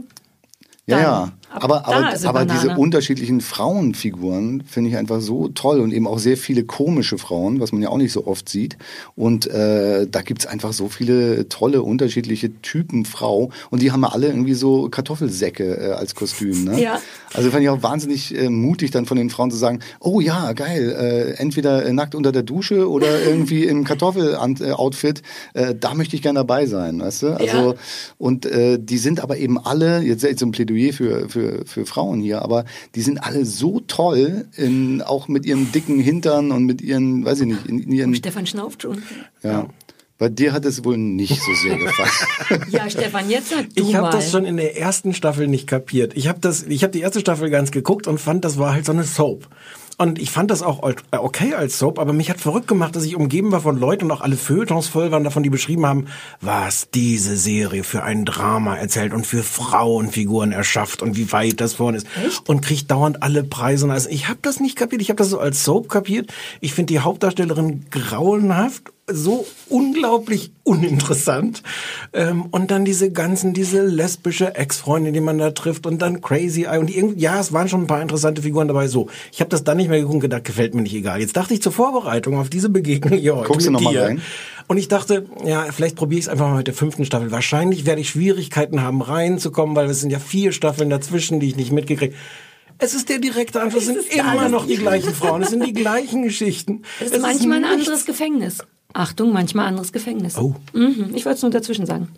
ja, aber diese unterschiedlichen Frauenfiguren finde ich einfach so toll und eben auch sehr viele komische Frauen, was man ja auch nicht so oft sieht. Und da gibt's einfach so viele tolle, unterschiedliche Typen Frau und die haben ja alle irgendwie so Kartoffelsäcke als Kostüm. Ne? Ja. Also fand ich auch wahnsinnig mutig dann von den Frauen zu sagen, oh ja, geil, entweder nackt unter der Dusche oder irgendwie im Kartoffel-Outfit, da möchte ich gerne dabei sein, weißt du? Also und die sind aber eben alle, jetzt so ein Plädoyer für Frauen hier, aber die sind alle so toll, auch mit ihrem dicken Hintern und mit ihren, weiß ich nicht, in ihren... Stefan schnauft schon. Ja. Bei dir hat es wohl nicht so sehr gefallen. Ja, Stefan, jetzt sag du Ich habe das schon in der ersten Staffel nicht kapiert. Ich habe die erste Staffel ganz geguckt und fand, das war halt so eine Soap. Und ich fand das auch okay als Soap, aber mich hat verrückt gemacht, dass ich umgeben war von Leuten und auch alle Feuilletons voll waren davon, die beschrieben haben, was diese Serie für ein Drama erzählt und für Frauenfiguren erschafft und wie weit das vorne ist. Echt? Und kriegt dauernd alle Preise. Also ich habe das nicht kapiert, ich habe das so als Soap kapiert. Ich finde die Hauptdarstellerin grauenhaft, so unglaublich uninteressant. Und dann diese lesbische Ex-Freundin, die man da trifft und dann Crazy Eye und es waren schon ein paar interessante Figuren dabei. So, ich habe das dann nicht mehr geguckt und gedacht, gefällt mir nicht, egal. Jetzt dachte ich zur Vorbereitung auf diese Begegnung hier heute Guckst du noch mal rein? Und ich dachte, ja, vielleicht probiere ich es einfach mal mit der 5. Staffel. Wahrscheinlich werde ich Schwierigkeiten haben, reinzukommen, weil es sind ja 4 Staffeln dazwischen, die ich nicht mitgekriegt. Es ist der direkte Anschluss, es sind immer noch die gleichen Frauen, es sind die gleichen Geschichten. Es ist manchmal ein anderes Gefängnis. Achtung, manchmal anderes Gefängnis. Oh. Ich wollte es nur dazwischen sagen.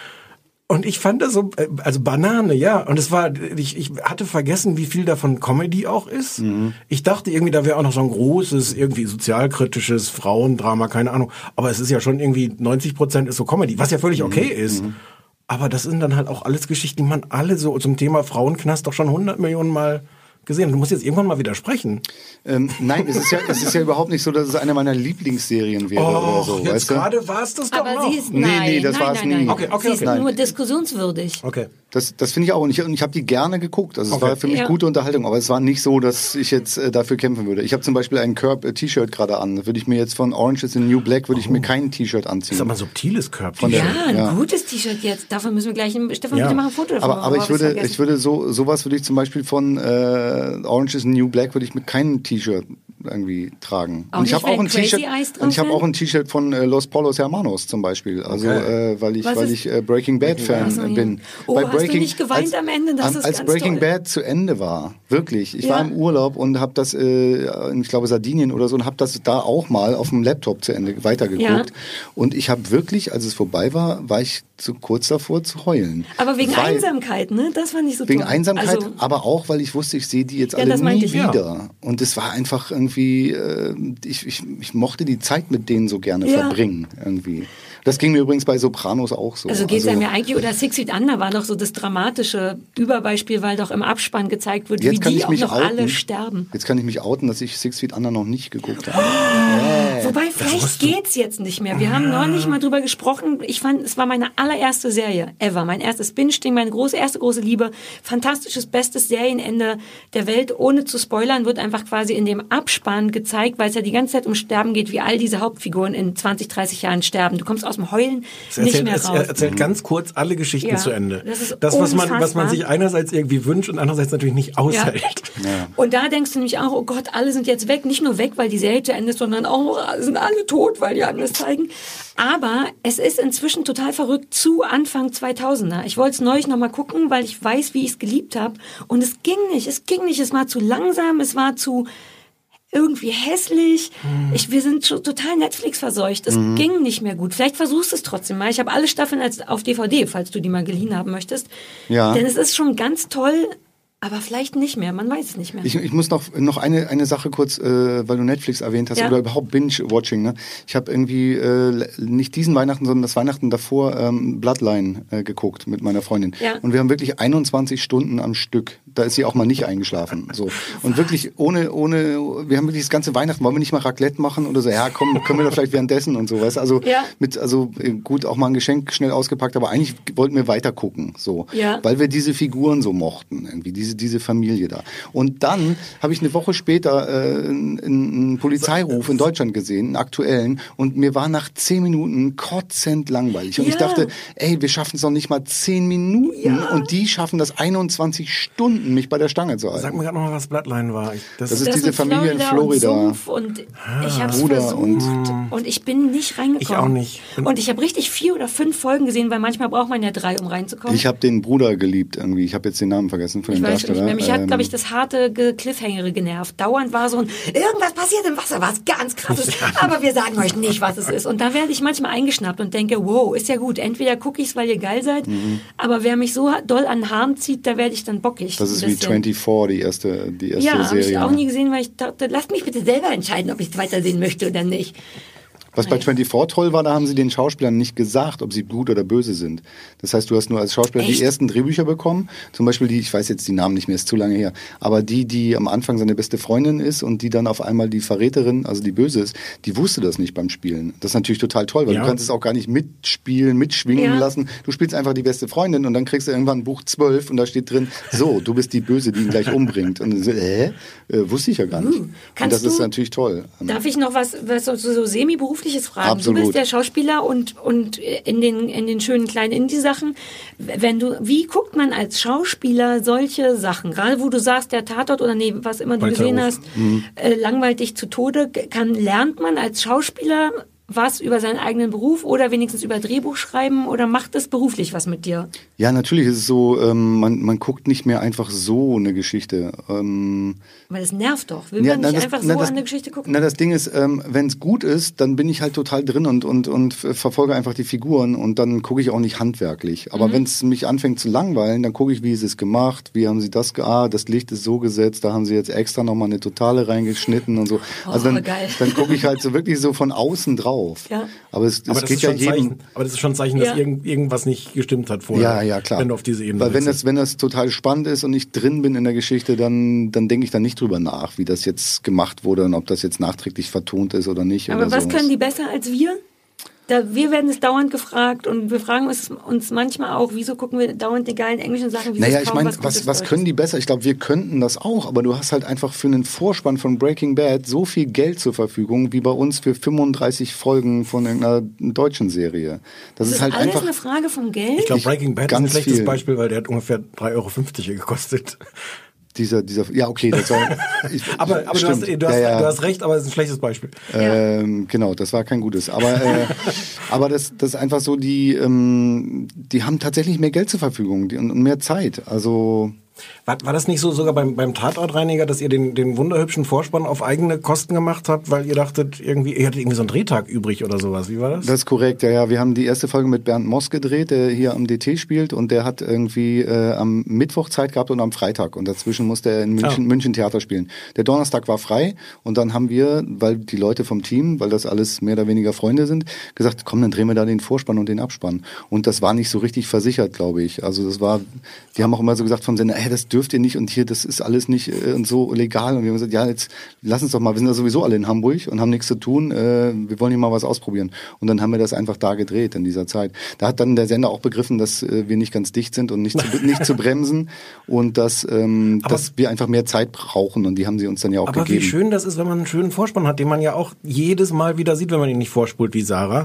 Und ich fand das so, also Banane, ja. Und es war, ich hatte vergessen, wie viel davon Comedy auch ist. Mhm. Ich dachte irgendwie, da wäre auch noch so ein großes, irgendwie sozialkritisches Frauendrama, keine Ahnung. Aber es ist ja schon irgendwie 90% ist so Comedy, was ja völlig okay ist. Mhm. Aber das sind dann halt auch alles Geschichten, die man alle so zum Thema Frauenknast doch schon 100 Millionen Mal gesehen. Du musst jetzt irgendwann mal widersprechen. Nein, es ist ja überhaupt nicht so, dass es eine meiner Lieblingsserien wäre oder so. Jetzt gerade war es das doch aber noch. Sie ist, nee, das war es nie. Okay, sie ist nur diskussionswürdig. Okay. Das finde ich auch. Und ich habe die gerne geguckt. Also es war für mich gute Unterhaltung. Aber es war nicht so, dass ich jetzt dafür kämpfen würde. Ich habe zum Beispiel ein Curb-T-Shirt gerade an. Würde ich mir jetzt von Orange is the New Black, würde ich mir kein T-Shirt anziehen. Das ist aber ein subtiles Curb-T-Shirt. Ein gutes T-Shirt jetzt. Davon müssen wir gleich, Stefan, bitte machen ein Foto davon. Aber ich würde sowas würde ich zum Beispiel von Orange is the New Black würde ich mit keinem T-Shirt irgendwie tragen. Auch und ich habe auch ein T-Shirt T-Shirt von Los Polos Hermanos zum Beispiel. Also weil ich Breaking Bad Fan bin. Bei hast du nicht geweint am Ende? Das ist als ganz Breaking toll. Bad zu Ende war, wirklich. Ich war im Urlaub und habe das, ich glaube Sardinien oder so, und habe das da auch mal auf dem Laptop zu Ende weitergeguckt. Ja. Und ich habe wirklich, als es vorbei war ich so kurz davor zu heulen. Aber wegen Einsamkeit, ne? Das fand ich so toll. Wegen Einsamkeit, aber auch, weil ich wusste, ich sehe die jetzt alle nie wieder. Und es war einfach irgendwie, ich mochte die Zeit mit denen so gerne verbringen irgendwie. Das ging mir übrigens bei Sopranos auch so. Also geht's einem ja eigentlich, oder Six Feet Under war doch so das dramatische Überbeispiel, weil doch im Abspann gezeigt wird, wie die auch noch alle sterben. Jetzt kann ich mich outen, dass ich Six Feet Under noch nicht geguckt habe. Wobei, vielleicht geht's jetzt nicht mehr. Wir haben neulich mal drüber gesprochen. Ich fand, es war meine allererste Serie ever. Mein erstes Binge-Ding, meine erste große Liebe. Fantastisches, bestes Serienende der Welt. Ohne zu spoilern, wird einfach quasi in dem Abspann gezeigt, weil es ja die ganze Zeit um Sterben geht, wie all diese Hauptfiguren in 20, 30 Jahren sterben. Du kommst aus dem Heulen nicht mehr raus. Er erzählt ganz kurz alle Geschichten zu Ende. Das was man sich einerseits irgendwie wünscht und andererseits natürlich nicht aushält. Ja. Und da denkst du nämlich auch, oh Gott, alle sind jetzt weg. Nicht nur weg, weil die Serie zu Ende ist, sondern auch sind alle tot, weil die alles zeigen. Aber es ist inzwischen total verrückt zu Anfang 2000er. Ich wollte es neulich noch mal gucken, weil ich weiß, wie ich es geliebt habe. Und es ging nicht. Es war zu langsam, es war zu irgendwie hässlich. Wir sind schon total Netflix verseucht. Es ging nicht mehr gut. Vielleicht versuchst du es trotzdem mal. Ich habe alle Staffeln auf DVD, falls du die mal geliehen haben möchtest. Ja. Denn es ist schon ganz toll, aber vielleicht nicht mehr. Man weiß es nicht mehr. Ich muss noch eine Sache kurz, weil du Netflix erwähnt hast, oder überhaupt Binge-Watching. Ne? Ich habe irgendwie nicht diesen Weihnachten, sondern das Weihnachten davor Bloodline geguckt mit meiner Freundin. Ja. Und wir haben wirklich 21 Stunden am Stück. Da ist sie auch mal nicht eingeschlafen. So. Und wirklich wir haben wirklich das ganze Weihnachten, wollen wir nicht mal Raclette machen oder so? Ja, komm, können wir doch vielleicht währenddessen und so, weißt du? Also gut, auch mal ein Geschenk schnell ausgepackt, aber eigentlich wollten wir weiter gucken, so. Ja. Weil wir diese Figuren so mochten, irgendwie, diese Familie da. Und dann habe ich eine Woche später einen Polizeiruf in Deutschland gesehen, einen aktuellen, und mir war nach 10 Minuten kotzend langweilig. Und ich dachte, ey, wir schaffen es noch nicht mal 10 Minuten und die schaffen das 21 Stunden, mich bei der Stange zu halten. Sag mir gerade noch mal, was Bloodline war. Das ist diese Familie in Florida. Und ich habe es versucht und ich bin nicht reingekommen. Ich auch nicht. Und ich habe richtig 4 oder 5 Folgen gesehen, weil manchmal braucht man ja 3, um reinzukommen. Ich habe den Bruder geliebt irgendwie. Ich habe jetzt den Namen vergessen von dem Darsteller. Mich hat, glaube ich, das harte Cliffhangere genervt. Dauernd war so irgendwas passiert im Wasser, was ganz krasses. Aber wir sagen euch nicht, was es ist. Und da werde ich manchmal eingeschnappt und denke, wow, ist ja gut. Entweder gucke ich es, weil ihr geil seid, aber wer mich so doll an den Haaren zieht, da werde ich dann bockig. Das ist wie 24, die erste Serie. Ja, habe ich auch nie gesehen, weil ich dachte, lasst mich bitte selber entscheiden, ob ich es weitersehen möchte oder nicht. Was bei 24 toll war, da haben sie den Schauspielern nicht gesagt, ob sie gut oder böse sind. Das heißt, du hast nur als Schauspieler die ersten Drehbücher bekommen. Zum Beispiel ich weiß jetzt die Namen nicht mehr, ist zu lange her. Aber die am Anfang seine beste Freundin ist und die dann auf einmal die Verräterin, also die Böse ist, die wusste das nicht beim Spielen. Das ist natürlich total toll, weil du kannst es auch gar nicht mitschwingen lassen. Du spielst einfach die beste Freundin und dann kriegst du irgendwann Buch 12 und da steht drin, so, du bist die Böse, die ihn gleich umbringt. Und dann so, wusste ich ja gar nicht. Und das ist natürlich toll. Darf ich noch was so semi-beruflich fragen. Absolut. Du bist der Schauspieler und in den schönen kleinen Indie-Sachen. Wie guckt man als Schauspieler solche Sachen? Gerade wo du sagst, der Tatort oder was immer du gesehen hast, langweilt dich zu Tode. Lernt man als Schauspieler was über seinen eigenen Beruf oder wenigstens über Drehbuch schreiben oder macht das beruflich was mit dir? Ja, natürlich ist es so, man guckt nicht mehr einfach so eine Geschichte. Weil es nervt doch. Will man nicht einfach so eine Geschichte gucken? Das Ding ist, wenn es gut ist, dann bin ich halt total drin und verfolge einfach die Figuren und dann gucke ich auch nicht handwerklich. Aber wenn es mich anfängt zu langweilen, dann gucke ich, wie ist es gemacht, wie haben sie das, das Licht ist so gesetzt, da haben sie jetzt extra nochmal eine Totale reingeschnitten und so. Also dann gucke ich halt so wirklich so von außen drauf. Ja. Aber es geht ja jedem. Aber das ist schon ein Zeichen, dass irgendwas nicht gestimmt hat vorher. Ja, klar. Wenn du auf diese Ebene Weil wenn das total spannend ist und ich drin bin in der Geschichte, dann denke ich da nicht drüber nach, wie das jetzt gemacht wurde und ob das jetzt nachträglich vertont ist oder nicht. Aber oder was können die besser als wir? wir werden es dauernd gefragt und wir fragen uns manchmal auch, wieso gucken wir dauernd die geilen englischen Sachen? Naja, ich meine, was können die besser? Ich glaube, wir könnten das auch, aber du hast halt einfach für einen Vorspann von Breaking Bad so viel Geld zur Verfügung, wie bei uns für 35 Folgen von irgendeiner deutschen Serie. Das ist halt alles einfach eine Frage vom Geld? Ich glaube, Breaking Bad ist ein schlechtes viel. Beispiel, weil der hat ungefähr 3,50 € hier gekostet. Dieser, ja, okay, das war, aber du hast recht, aber es ist ein schlechtes Beispiel. Genau, das war kein gutes. Aber das ist einfach so, die haben tatsächlich mehr Geld zur Verfügung und mehr Zeit. Also War das nicht so sogar beim Tatortreiniger, dass ihr den wunderhübschen Vorspann auf eigene Kosten gemacht habt, weil ihr dachtet, ihr hattet irgendwie so einen Drehtag übrig oder sowas? Wie war das? Das ist korrekt, ja. Wir haben die erste Folge mit Bernd Moss gedreht, der hier am DT spielt, und der hat irgendwie am Mittwoch Zeit gehabt und am Freitag. Und dazwischen musste er in München Theater spielen. Der Donnerstag war frei und dann haben wir, weil die Leute vom Team, weil das alles mehr oder weniger Freunde sind, gesagt, komm, dann drehen wir da den Vorspann und den Abspann. Und das war nicht so richtig versichert, glaube ich. Also die haben auch immer so gesagt vom Sender, das dürft ihr nicht und hier, das ist alles nicht und so legal. Und wir haben gesagt, ja, jetzt lass uns doch mal, wir sind ja sowieso alle in Hamburg und haben nichts zu tun, wir wollen hier mal was ausprobieren. Und dann haben wir das einfach da gedreht in dieser Zeit. Da hat dann der Sender auch begriffen, dass wir nicht ganz dicht sind und nicht zu bremsen und dass wir einfach mehr Zeit brauchen, und die haben sie uns dann ja auch gegeben. Aber wie schön das ist, wenn man einen schönen Vorspann hat, den man ja auch jedes Mal wieder sieht, wenn man ihn nicht vorspult wie Sarah.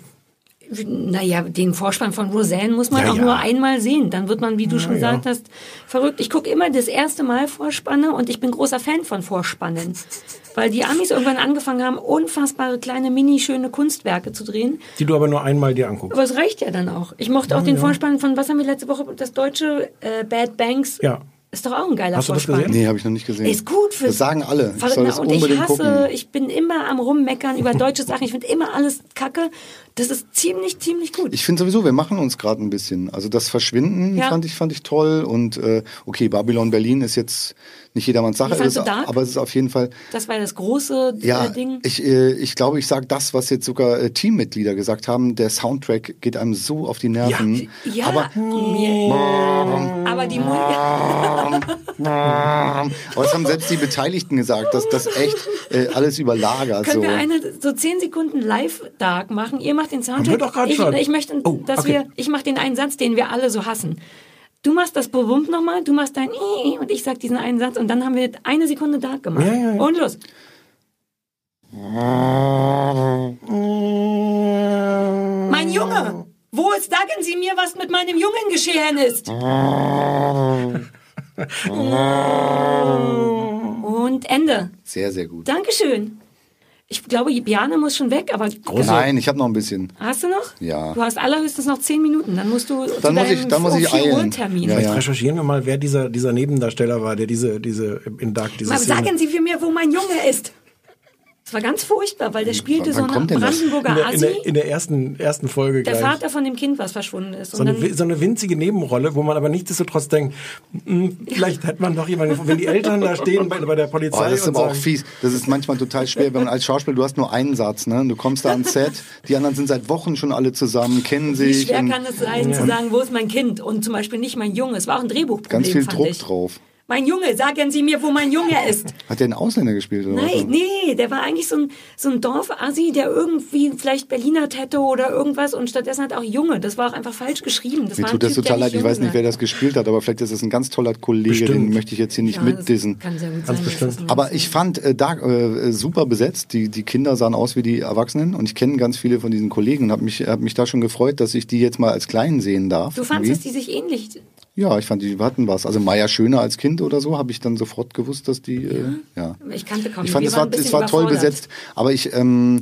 Naja, den Vorspann von Roseanne muss man nur einmal sehen. Dann wird man, wie du schon gesagt hast, verrückt. Ich gucke immer das erste Mal Vorspanne und ich bin großer Fan von Vorspannen. Weil die Amis irgendwann angefangen haben, unfassbare kleine, mini-schöne Kunstwerke zu drehen. Die du aber nur einmal dir anguckst. Aber es reicht ja dann auch. Ich mochte auch den Vorspann von, was haben wir letzte Woche, das deutsche Bad Banks. Ja. Ist doch auch ein geiler Vorspann. Hast du das gesehen? Nee, habe ich noch nicht gesehen. Ist gut für. Das sagen alle. Ich soll das unbedingt gucken. Ich bin immer am Rummeckern über deutsche Sachen. Ich finde immer alles kacke. Das ist ziemlich gut. Ich finde sowieso, wir machen uns gerade ein bisschen. Also das Verschwinden fand ich toll. Und okay, Babylon Berlin ist jetzt nicht jedermanns Sache, aber es ist auf jeden Fall. Das war das große Ding. Ich glaube, ich sage das, was jetzt sogar Teammitglieder gesagt haben. Der Soundtrack geht einem so auf die Nerven. Ja. Aber die aber das haben selbst die Beteiligten gesagt, dass das echt alles überlagert. Können wir so 10 Sekunden Live-Dark machen? Ihr macht den Soundtrack. Ich möchte, ich mache den einen Satz, den wir alle so hassen. Du machst das Bewummt nochmal, du machst dein und ich sag diesen einen Satz und dann haben wir 1 Sekunde Dark gemacht. Ja. Und los. Mein Junge! Sagen Sie mir, was mit meinem Jungen geschehen ist. Und Ende. Sehr, sehr gut. Dankeschön. Ich glaube, Biane muss schon weg, aber... Nein, ich habe noch ein bisschen. Hast du noch? Ja. Du hast allerhöchstens noch 10 Minuten. Dann musst du dann muss ich eilen. Vielleicht recherchieren wir mal, wer dieser Nebendarsteller war, der diese in Dark diese Szene... Sagen Sie mir, wo mein Junge ist. Das war ganz furchtbar, weil der spielte so einen Brandenburger Assi. In der ersten Folge der Vater von dem Kind, was verschwunden ist. So eine winzige Nebenrolle, wo man aber nichtsdestotrotz denkt, vielleicht hätte man doch jemanden, wenn die Eltern da stehen bei der Polizei. Das ist aber auch fies. Das ist manchmal total schwer, wenn man als Schauspieler, du hast nur einen Satz, ne? Du kommst da ans Set, die anderen sind seit Wochen schon alle zusammen, kennen sich. Wie schwer kann es sein, zu sagen, wo ist mein Kind? Und zum Beispiel nicht mein Junge. Es war auch ein Drehbuchproblem, ganz viel Druck drauf. Mein Junge, sagen Sie mir, wo mein Junge ist. Hat der einen Ausländer gespielt, oder? Nee, der war eigentlich so ein Dorf-Assi, der irgendwie vielleicht Berliner hätte oder irgendwas, und stattdessen hat auch Junge. Das war auch einfach falsch geschrieben. Mir tut das total leid, ich weiß nicht, wer das gespielt hat, aber vielleicht ist es ein ganz toller Kollege, bestimmt. Den möchte ich jetzt hier nicht mitdissen. Kann sehr gut ganz sein. Bestimmt. Aber ich fand Dark super besetzt, die Kinder sahen aus wie die Erwachsenen, und ich kenne ganz viele von diesen Kollegen und hab mich da schon gefreut, dass ich die jetzt mal als Kleinen sehen darf. Du fandst, dass die sich ähnlich... Ja, ich fand, die hatten was. Also Maya Schöner als Kind oder so, habe ich dann sofort gewusst, dass die, Ich kannte kaum. Ich fand, es war toll besetzt, aber ich fand,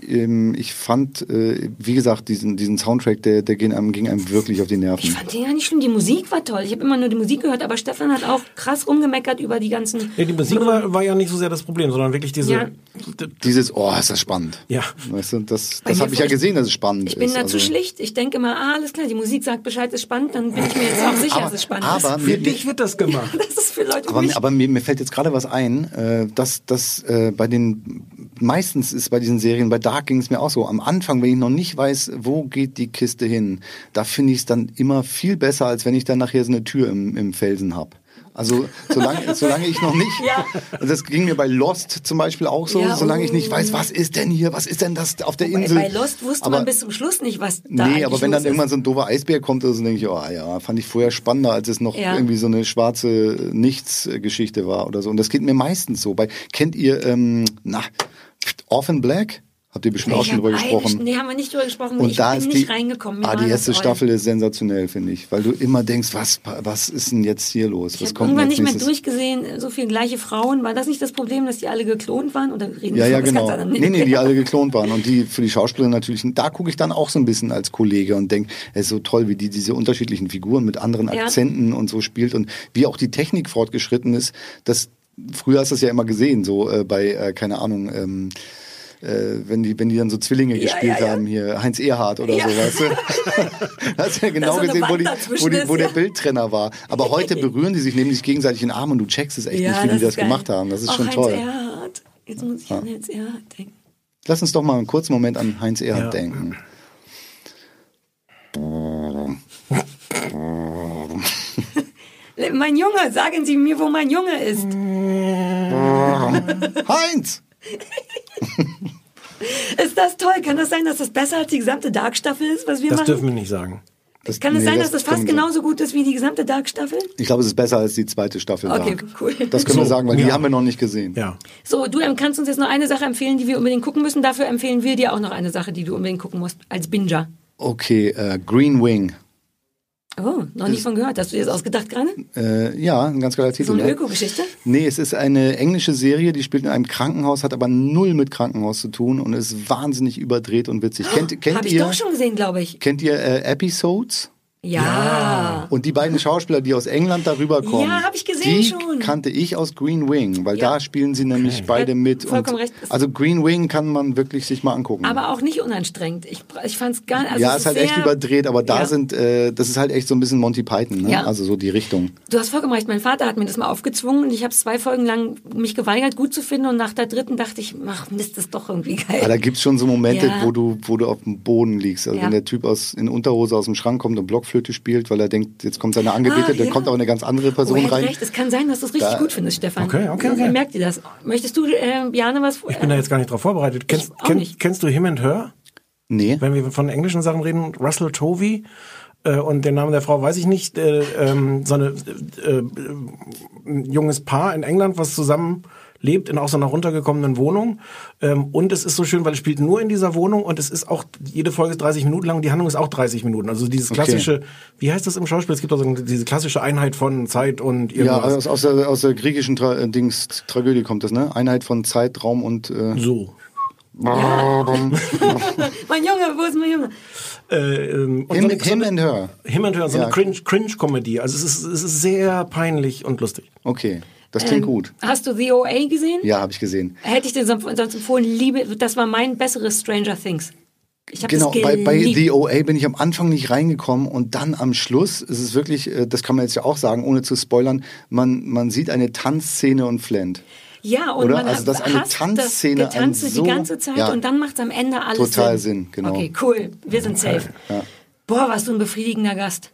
wie gesagt, diesen Soundtrack, der ging einem wirklich auf die Nerven. Ich fand den ja nicht schlimm, die Musik war toll. Ich habe immer nur die Musik gehört, aber Stefan hat auch krass rumgemeckert über die ganzen... Ja, die Musik war ja nicht so sehr das Problem, sondern wirklich diese... Ja. Dieses, ist das spannend. Ja. Weißt du, das habe ich ja gesehen, dass es spannend ist. Ich bin da zu schlicht. Ich denke immer, alles klar, die Musik sagt Bescheid, ist spannend, dann bin ich mir jetzt auch sicher, dass es spannend ist. Für dich wird das gemacht. Das ist für Leute aber mir fällt jetzt gerade was ein, dass meistens ist bei diesen Serien, bei Dark ging es mir auch so, am Anfang, wenn ich noch nicht weiß, wo geht die Kiste hin, da finde ich es dann immer viel besser, als wenn ich dann nachher so eine Tür im Felsen habe. Also solange ich noch nicht, das ging mir bei Lost zum Beispiel auch so, solange ich nicht weiß, was ist denn hier, was ist denn das auf der Insel. Bei Lost wusste man bis zum Schluss nicht, was da Nee, aber wenn dann irgendwann so ein doofer Eisbär kommt, dann denke ich, oh ja, fand ich vorher spannender, als es noch irgendwie so eine schwarze Nichts-Geschichte war oder so. Und das geht mir meistens so. Kennt ihr Orphan Black? Habt ihr bestimmt auch schon drüber gesprochen? Nee, haben wir nicht drüber gesprochen. Und ich da bin ist nicht reingekommen. Die erste Staffel ist sensationell, finde ich. Weil du immer denkst, was ist denn jetzt hier los? Ich habe irgendwann nicht mehr durchgesehen, so viele gleiche Frauen. War das nicht das Problem, dass die alle geklont waren? Oder reden ja, genau. Nee, die alle geklont waren. Und die für die Schauspieler natürlich, da gucke ich dann auch so ein bisschen als Kollege und denke, es ist so toll, wie die diese unterschiedlichen Figuren mit anderen Akzenten und so spielt und wie auch die Technik fortgeschritten ist. Früher hast du es ja immer gesehen, so bei, keine Ahnung, wenn die dann so Zwillinge gespielt haben, hier Heinz Erhardt oder so, weißt du? Hast ja genau gesehen, wo der Bildtrenner war. Aber heute berühren die sich, nehmen sich gegenseitig in den Arm und du checkst es echt nicht, wie die das gemacht haben. Das ist schon toll. Heinz Erhardt. Jetzt muss ich an Heinz Erhardt denken. Lass uns doch mal einen kurzen Moment an Heinz Erhardt denken. Mein Junge, sagen Sie mir, wo mein Junge ist. Heinz! Ist das toll? Kann das sein, dass das besser als die gesamte Dark-Staffel ist, was wir machen? Das dürfen wir nicht sagen. Kann es sein, dass das fast genauso gut ist wie die gesamte Dark-Staffel? Ich glaube, es ist besser als die zweite Staffel Dark. Okay, cool. Das können wir sagen, weil die haben wir noch nicht gesehen. Ja. So, du kannst uns jetzt noch eine Sache empfehlen, die wir unbedingt gucken müssen. Dafür empfehlen wir dir auch noch eine Sache, die du unbedingt gucken musst, als Binger. Okay, Green Wing. Oh, noch nicht von gehört. Hast du dir das ausgedacht gerade? Ja, ein ganz geiler Titel. So eine Öko-Geschichte? Nee, es ist eine englische Serie, die spielt in einem Krankenhaus, hat aber null mit Krankenhaus zu tun und ist wahnsinnig überdreht und witzig. Kennt Hab ich doch schon gesehen, glaube ich. Kennt ihr Episodes? Ja. Und die beiden Schauspieler, die aus England darüber kommen, hab ich gesehen schon. Kannte ich aus Green Wing, weil da spielen sie nämlich beide mit. Vollkommen recht. Also Green Wing kann man wirklich sich mal angucken. Aber auch nicht unanstrengend. Ich fand's gar nicht. Also ja, ist halt echt überdreht, aber das ist halt echt so ein bisschen Monty Python, ne? Ja. Also so die Richtung. Du hast vollkommen recht. Mein Vater hat mir das mal aufgezwungen und ich habe 2 Folgen lang mich geweigert, gut zu finden und nach der 3. dachte ich, ach Mist, das ist doch irgendwie geil. Aber da gibt's schon so Momente, wo du auf dem Boden liegst. Also wenn der Typ in Unterhose aus dem Schrank kommt und Blockflöte spielt, weil er denkt, jetzt kommt seine Angebetete, dann kommt auch eine ganz andere Person rein. Recht. Es kann sein, dass du es richtig gut findest, Stefan. Okay. Merkt ihr das? Möchtest du, Bjarne, was... Ich bin da jetzt gar nicht drauf vorbereitet. Kennst du Him and Her? Nee. Wenn wir von englischen Sachen reden, Russell Tovey und den Namen der Frau weiß ich nicht, so eine ein junges Paar in England, was zusammen lebt in auch so einer runtergekommenen Wohnung. Und es ist so schön, weil es spielt nur in dieser Wohnung und es ist auch, jede Folge ist 30 Minuten lang und die Handlung ist auch 30 Minuten. Also dieses klassische, wie heißt das im Schauspiel? Es gibt auch so diese klassische Einheit von Zeit und irgendwas. Ja, aus der griechischen Tragödie kommt das, ne? Einheit von Zeit, Raum und... So. Ja. Mein Junge, wo ist mein Junge? Him and Her. Him and Her, so eine Cringe-Comedy. Also es ist sehr peinlich und lustig. Okay. Das klingt gut. Hast du The OA gesehen? Ja, habe ich gesehen. Hätte ich dir sonst empfohlen, das war mein besseres Stranger Things. Ich hab genau, das bei The OA bin ich am Anfang nicht reingekommen und dann am Schluss ist es wirklich, das kann man jetzt ja auch sagen, ohne zu spoilern, man sieht eine Tanzszene und flennt. Ja, und oder? man also das eine Tanzszene das Getanze die ganze Zeit und dann macht es am Ende alles total Sinn. Genau. Okay, cool, wir sind safe. Ja. Boah, warst du ein befriedigender Gast.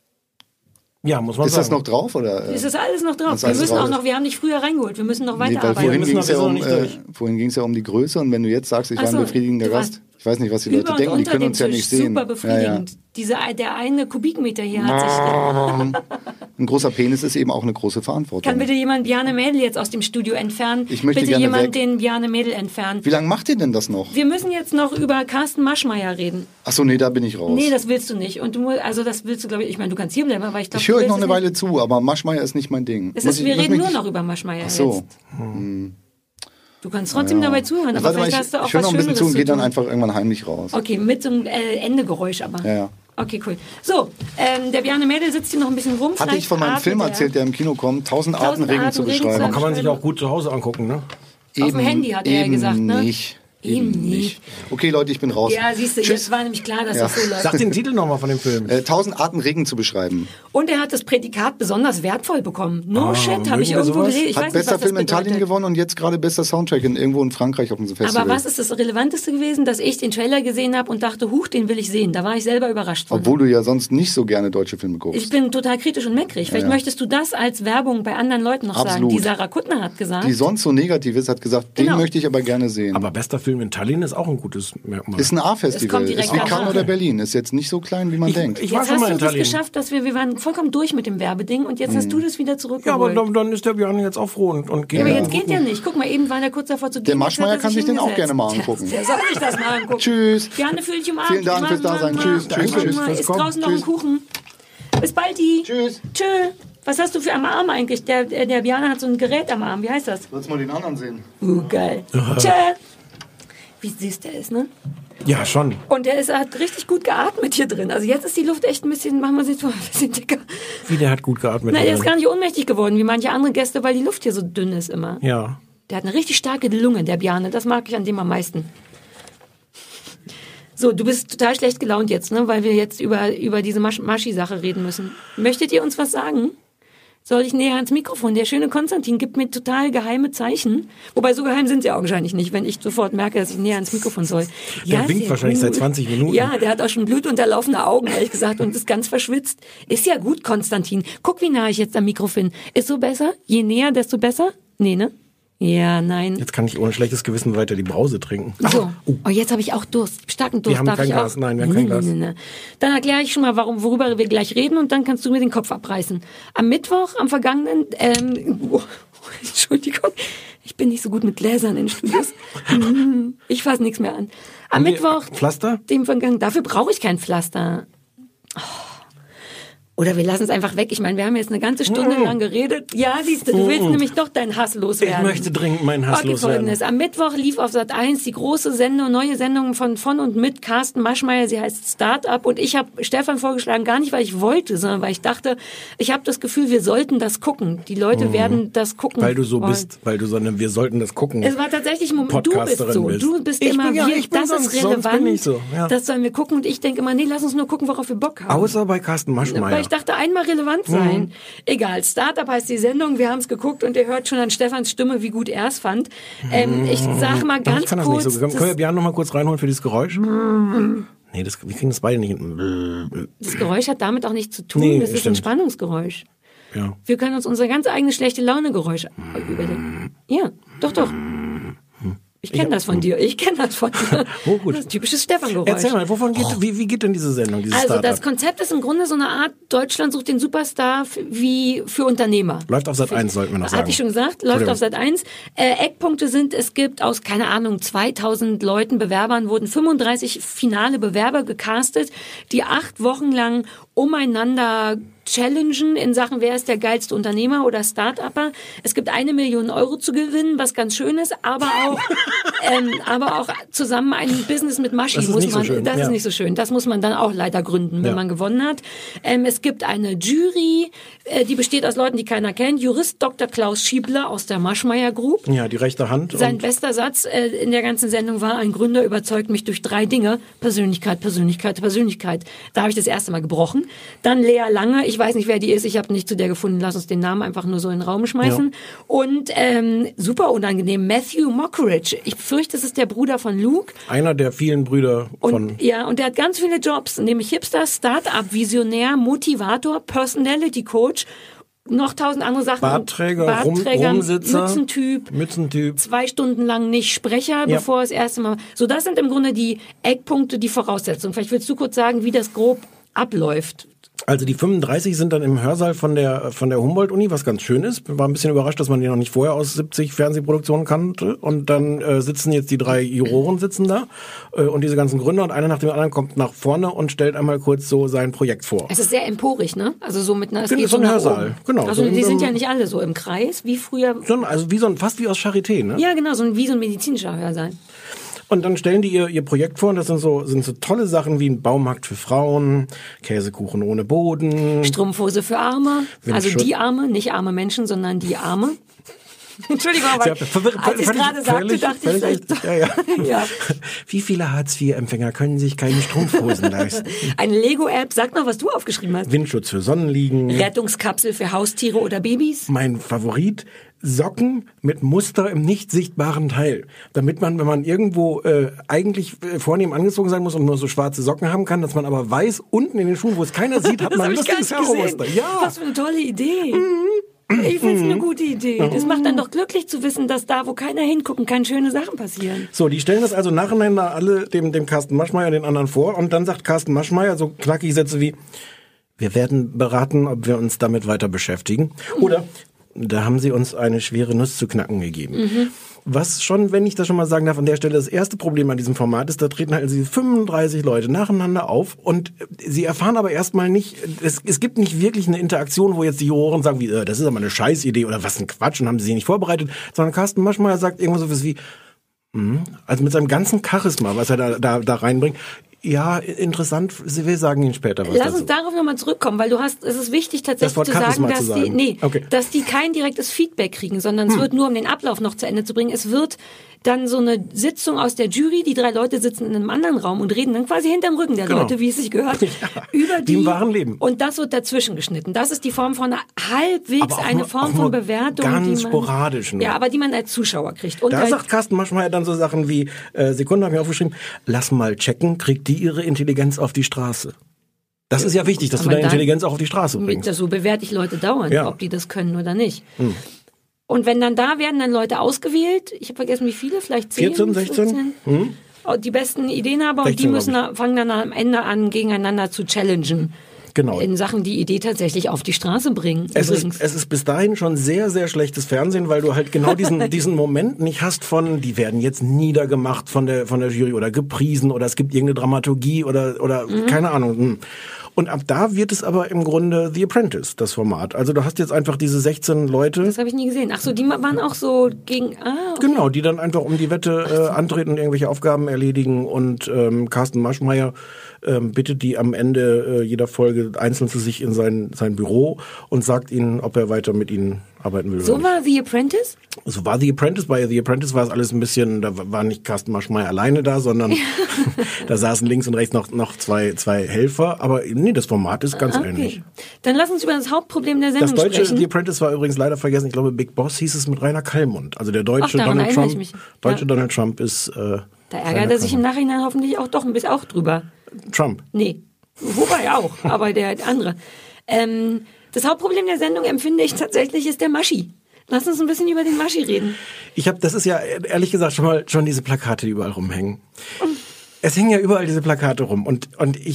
Ja, muss man sagen. Ist das noch drauf? Oder? Ist das alles noch drauf? Wir haben dich früher reingeholt, wir müssen noch weiterarbeiten. Vorhin ging es ja um die Größe und wenn du jetzt sagst, ich war ein befriedigender Gast, ich weiß nicht, was die Leute denken, die können uns ja nicht sehen. Super befriedigend. Ja. Der eine Kubikmeter hier hat sich... Ein großer Penis ist eben auch eine große Verantwortung. Kann bitte jemand Bjarne Mädel jetzt aus dem Studio entfernen? Ich möchte bitte gerne jemand den Bjarne Mädel entfernen. Wie lange macht ihr denn das noch? Wir müssen jetzt noch über Carsten Maschmeyer reden. Achso, nee, da bin ich raus. Nee, das willst du nicht. Und das willst du, glaube ich, du kannst hier bleiben, aber ich glaube... Ich höre euch noch eine Weile zu, aber Maschmeyer ist nicht mein Ding. Wir reden nur noch über Maschmeyer jetzt. Du kannst trotzdem dabei zuhören, aber vielleicht hast du auch was Schöneres zu tun. Ich höre noch ein bisschen zu und gehe dann einfach irgendwann heimlich raus. Okay, mit so einem Endegeräusch aber. Ja. Okay, cool. So, der Bjarne Mädel sitzt hier noch ein bisschen rum. Hatte ich von meinem Film erzählt, der im Kino kommt, 1000 Arten Regen zu beschreiben. Kann man sich auch gut zu Hause angucken, ne? Auf dem Handy hat er ja gesagt, ne? Nicht. Eben nicht. Okay, Leute, ich bin raus. Ja, siehst du, jetzt war nämlich klar, dass das so läuft. Sag den Titel nochmal von dem Film. 1000 Arten Regen zu beschreiben. Und er hat das Prädikat besonders wertvoll bekommen. No shit, habe ich irgendwo gelesen. Ich hat weiß bester nicht, was Film das in Tallinn gewonnen und jetzt gerade bester Soundtrack irgendwo in Frankreich auf unserem Festival. Aber was ist das Relevanteste gewesen, dass ich den Trailer gesehen habe und dachte, huch, den will ich sehen. Da war ich selber überrascht von. Obwohl du ja sonst nicht so gerne deutsche Filme guckst. Ich bin total kritisch und meckrig. Vielleicht möchtest du das als Werbung bei anderen Leuten noch sagen. Die Sarah Kuttner hat gesagt. Die sonst so negativ ist, hat gesagt, den möchte ich aber gerne sehen. Aber bester Film in Tallinn ist auch ein gutes Merkmal. Ist ein A-Festival. Ist wie Cannes oder Berlin. Ist jetzt nicht so klein, wie man denkt. Jetzt hast du das geschafft, dass wir waren vollkommen durch mit dem Werbeding und jetzt hast du das wieder zurückgeholt. Ja, aber dann ist der Björn jetzt auch froh und geht. Ja, aber jetzt geht ja nicht. Guck mal, eben war der kurz davor zu gehen. Der Maschmeyer kann sich den auch gerne mal angucken. Der soll sich das mal angucken. Tschüss. Gerne fühl dich umarmt. Vielen Dank fürs Dasein. Tschüss. Ist draußen noch ein Kuchen. Bis bald. Tschüss. Tschö. Was hast du für am Arm eigentlich? Der Björn hat so ein Gerät am Arm. Wie heißt das? Sollst mal den anderen sehen. Geil. Tschö. Wie süß der ist, ne? Ja, schon. Und der hat richtig gut geatmet hier drin. Also jetzt ist die Luft echt ein bisschen, machen wir sie so ein bisschen dicker. Wie, der hat gut geatmet? Nein, der ist gar nicht ohnmächtig geworden, wie manche andere Gäste, weil die Luft hier so dünn ist immer. Ja. Der hat eine richtig starke Lunge, der Bjarne. Das mag ich an dem am meisten. So, du bist total schlecht gelaunt jetzt, ne? Weil wir jetzt über diese Maschi-Sache reden müssen. Möchtet ihr uns was sagen? Soll ich näher ans Mikrofon? Der schöne Konstantin gibt mir total geheime Zeichen. Wobei, so geheim sind sie augenscheinlich nicht, wenn ich sofort merke, dass ich näher ans Mikrofon soll. Der winkt wahrscheinlich seit 20 Minuten. Ja, der hat auch schon blutunterlaufene Augen, ehrlich gesagt, und ist ganz verschwitzt. Ist ja gut, Konstantin. Guck, wie nah ich jetzt am Mikrofon. Ist so besser? Je näher, desto besser? Nee, ne? Ja, nein. Jetzt kann ich ohne schlechtes Gewissen weiter die Brause trinken. So. Oh, jetzt habe ich auch Durst. Starken Durst. Wir haben darf kein ich Gas. auch? Nein, wir haben kein Gas. Nee. Dann erkläre ich schon mal, worüber wir gleich reden und dann kannst du mir den Kopf abreißen. Am Mittwoch, am vergangenen, Entschuldigung, ich bin nicht so gut mit Gläsern in Studios. Ich fasse nichts mehr an. Am Mittwoch, Pflaster? Dem vergangenen, dafür brauche ich kein Pflaster. Oh. Oder wir lassen es einfach weg. Ich meine, wir haben jetzt eine ganze Stunde lang geredet. Ja, siehst du willst nämlich doch deinen Hass loswerden. Ich möchte dringend meinen Hass loswerden. Folgendes. Am Mittwoch lief auf Sat.1 die große neue Sendung von und mit Carsten Maschmeyer. Sie heißt Start-up. Und ich habe Stefan vorgeschlagen, gar nicht, weil ich wollte, sondern weil ich dachte, ich habe das Gefühl, wir sollten das gucken. Die Leute werden das gucken. Weil du so wollen. bist, wir sollten das gucken. Es war tatsächlich ein Moment, du bist so. Du bist immer, das ist relevant. So, ja. Das sollen wir gucken. Und ich denke immer, nee, lass uns nur gucken, worauf wir Bock haben. Außer bei Carsten Maschmeyer. Weil ich dachte, einmal relevant sein. Egal, Startup heißt die Sendung, wir haben es geguckt und ihr hört schon an Stefans Stimme, wie gut er es fand. Ich sage mal ganz kann kurz... Das nicht so. Können wir Björn noch mal kurz reinholen für dieses Geräusch? Nee, wir kriegen das beide nicht hin. Das Geräusch hat damit auch nichts zu tun, das ist ein Spannungsgeräusch. Ja. Wir können uns unsere ganz eigene schlechte Laune-Geräusche überlegen. Ja, doch. Ich kenne das von dir. Oh, gut. Das ist typisches Stefan-Geräusch. Erzähl mal, wie geht denn diese Sendung, dieses Also Startup? das Konzept ist im Grunde so eine Art, Deutschland sucht den Superstar wie für Unternehmer. Läuft auf Sat.1, sollten wir noch sagen. Hatte ich schon gesagt, läuft auf Sat.1. Eckpunkte sind, es gibt aus, 2000 Leuten, Bewerbern, wurden 35 finale Bewerber gecastet, die 8 Wochen lang umeinander challengen in Sachen, wer ist der geilste Unternehmer oder Start-Upper. Es gibt 1 Million Euro zu gewinnen, was ganz schön ist, aber auch zusammen ein Business mit Maschi ist nicht so schön. Das muss man dann auch leider gründen, wenn man gewonnen hat. Es gibt eine Jury, die besteht aus Leuten, die keiner kennt. Jurist Dr. Klaus Schiebler aus der Maschmeyer Group. Ja, die rechte Hand. Sein bester Satz in der ganzen Sendung war, ein Gründer überzeugt mich durch 3 Dinge. Persönlichkeit. Da habe ich das erste Mal gebrochen. Dann Lea Lange, ich weiß nicht, wer die ist, ich habe nicht zu der gefunden, lass uns den Namen einfach nur so in den Raum schmeißen. Ja. Und super unangenehm, Matthew Mockridge. Ich fürchte, das ist der Bruder von Luke. Einer der vielen Brüder von... Und der hat ganz viele Jobs, nämlich Hipster, Start-up-Visionär, Motivator, Personality Coach, noch 1000 andere Sachen. Bartträger, Rumsitzer, Mützentyp. 2 Stunden lang nicht Sprecher, bevor das erste Mal... So, das sind im Grunde die Eckpunkte, die Voraussetzungen. Vielleicht willst du kurz sagen, wie das grob abläuft. Also die 35 sind dann im Hörsaal von der Humboldt-Uni, was ganz schön ist. War ein bisschen überrascht, dass man die noch nicht vorher aus 70 Fernsehproduktionen kannte. Und dann sitzen jetzt die 3 Juroren sitzen da und diese ganzen Gründer. Und einer nach dem anderen kommt nach vorne und stellt einmal kurz so sein Projekt vor. Es ist sehr emporisch, ne? Also so mit einer... Es geht so ein Hörsaal, genau. Also die sind ja nicht alle so im Kreis, wie früher... Also fast wie aus Charité, ne? Ja, genau, wie so ein medizinischer Hörsaal. Und dann stellen die ihr Projekt vor und das sind so tolle Sachen wie ein Baumarkt für Frauen, Käsekuchen ohne Boden. Strumpfhose für Arme, also die Arme, nicht arme Menschen, sondern die Arme. Entschuldigung, aber als ich gerade sagte, dachte ich vielleicht... Ja. Wie viele Hartz-IV-Empfänger können sich keine Strumpfhosen leisten? Eine Lego-App, sag mal, was du aufgeschrieben hast. Windschutz für Sonnenliegen. Rettungskapsel für Haustiere oder Babys. Mein Favorit, Socken mit Muster im nicht sichtbaren Teil. Damit man, wenn man irgendwo eigentlich vornehm angezogen sein muss und nur so schwarze Socken haben kann, dass man aber weiß, unten in den Schuhen, wo es keiner sieht, hat man ein lustiges Karo-Muster. Ja. Was für eine tolle Idee. Ich finde es eine gute Idee. Das macht dann doch glücklich zu wissen, dass da, wo keiner hingucken kann, schöne Sachen passieren. So, die stellen das also nacheinander alle dem Carsten Maschmeyer und den anderen vor und dann sagt Carsten Maschmeyer so knackige Sätze wie: Wir werden beraten, ob wir uns damit weiter beschäftigen. Oder da haben sie uns eine schwere Nuss zu knacken gegeben. Was schon, wenn ich das schon mal sagen darf, an der Stelle das erste Problem an diesem Format ist, da treten halt 35 Leute nacheinander auf und sie erfahren aber erstmal nicht, es gibt nicht wirklich eine Interaktion, wo jetzt die Juroren sagen, wie, das ist aber eine Scheißidee oder was ein Quatsch und haben sie sich nicht vorbereitet, sondern Carsten Maschmeyer sagt irgendwas so wie, also mit seinem ganzen Charisma, was er da reinbringt. Ja, interessant. Wir sagen Ihnen später was Lass dazu. uns darauf nochmal zurückkommen, weil es ist wichtig tatsächlich zu sagen, dass die kein direktes Feedback kriegen, sondern es wird nur, um den Ablauf noch zu Ende zu bringen, es wird dann so eine Sitzung aus der Jury, die 3 Leute sitzen in einem anderen Raum und reden dann quasi hinterm Rücken der Leute, wie es sich gehört, über die im wahren Leben. Und das wird dazwischen geschnitten. Das ist die Form von halbwegs eine Form von Bewertung, ganz sporadisch. Ja, aber die man als Zuschauer kriegt. Und da sagt Carsten Maschmeyer dann so Sachen wie, Sekunde, habe ich aufgeschrieben, lass mal checken, kriegt die ihre Intelligenz auf die Straße? Das ist ja wichtig, dass du deine Intelligenz auch auf die Straße bringst. So bewerte ich Leute dauernd, ob die das können oder nicht. Und wenn dann werden dann Leute ausgewählt, ich habe vergessen wie viele, vielleicht 10, 14, 16? Die besten Ideenhaber 16, und die fangen dann am Ende an, gegeneinander zu challengen. Genau. In Sachen, die Idee tatsächlich auf die Straße bringen. Es ist bis dahin schon sehr, sehr schlechtes Fernsehen, weil du halt genau diesen Moment nicht hast von, die werden jetzt niedergemacht von der Jury oder gepriesen oder es gibt irgendeine Dramaturgie oder keine Ahnung. Und ab da wird es aber im Grunde The Apprentice, das Format. Also du hast jetzt einfach diese 16 Leute. Das habe ich nie gesehen. Ach so, die waren auch so gegen... okay. Genau, die dann einfach um die Wette antreten und irgendwelche Aufgaben erledigen. Und Carsten Maschmeyer bittet die am Ende jeder Folge einzeln zu sich in sein Büro und sagt ihnen, ob er weiter mit ihnen arbeiten will. So war The Apprentice? So war The Apprentice. Bei The Apprentice war es alles ein bisschen, da war nicht Carsten Maschmeyer alleine da, sondern da saßen links und rechts noch zwei Helfer. Aber nee, das Format ist ganz ähnlich. Dann lass uns über das Hauptproblem der Sendung sprechen. Das deutsche sprechen. The Apprentice war übrigens leider vergessen. Ich glaube, Big Boss hieß es mit Rainer Kallmund. Also der deutsche Donald Trump. Donald Trump ist... da ärgert er sich im Nachhinein hoffentlich auch doch ein bisschen auch drüber. Trump? Nee, wobei auch, aber der andere. Das Hauptproblem der Sendung, empfinde ich tatsächlich, ist der Maschi. Lass uns ein bisschen über den Maschi reden. Das ist ja ehrlich gesagt schon diese Plakate, die überall rumhängen. Es hängen ja überall diese Plakate rum und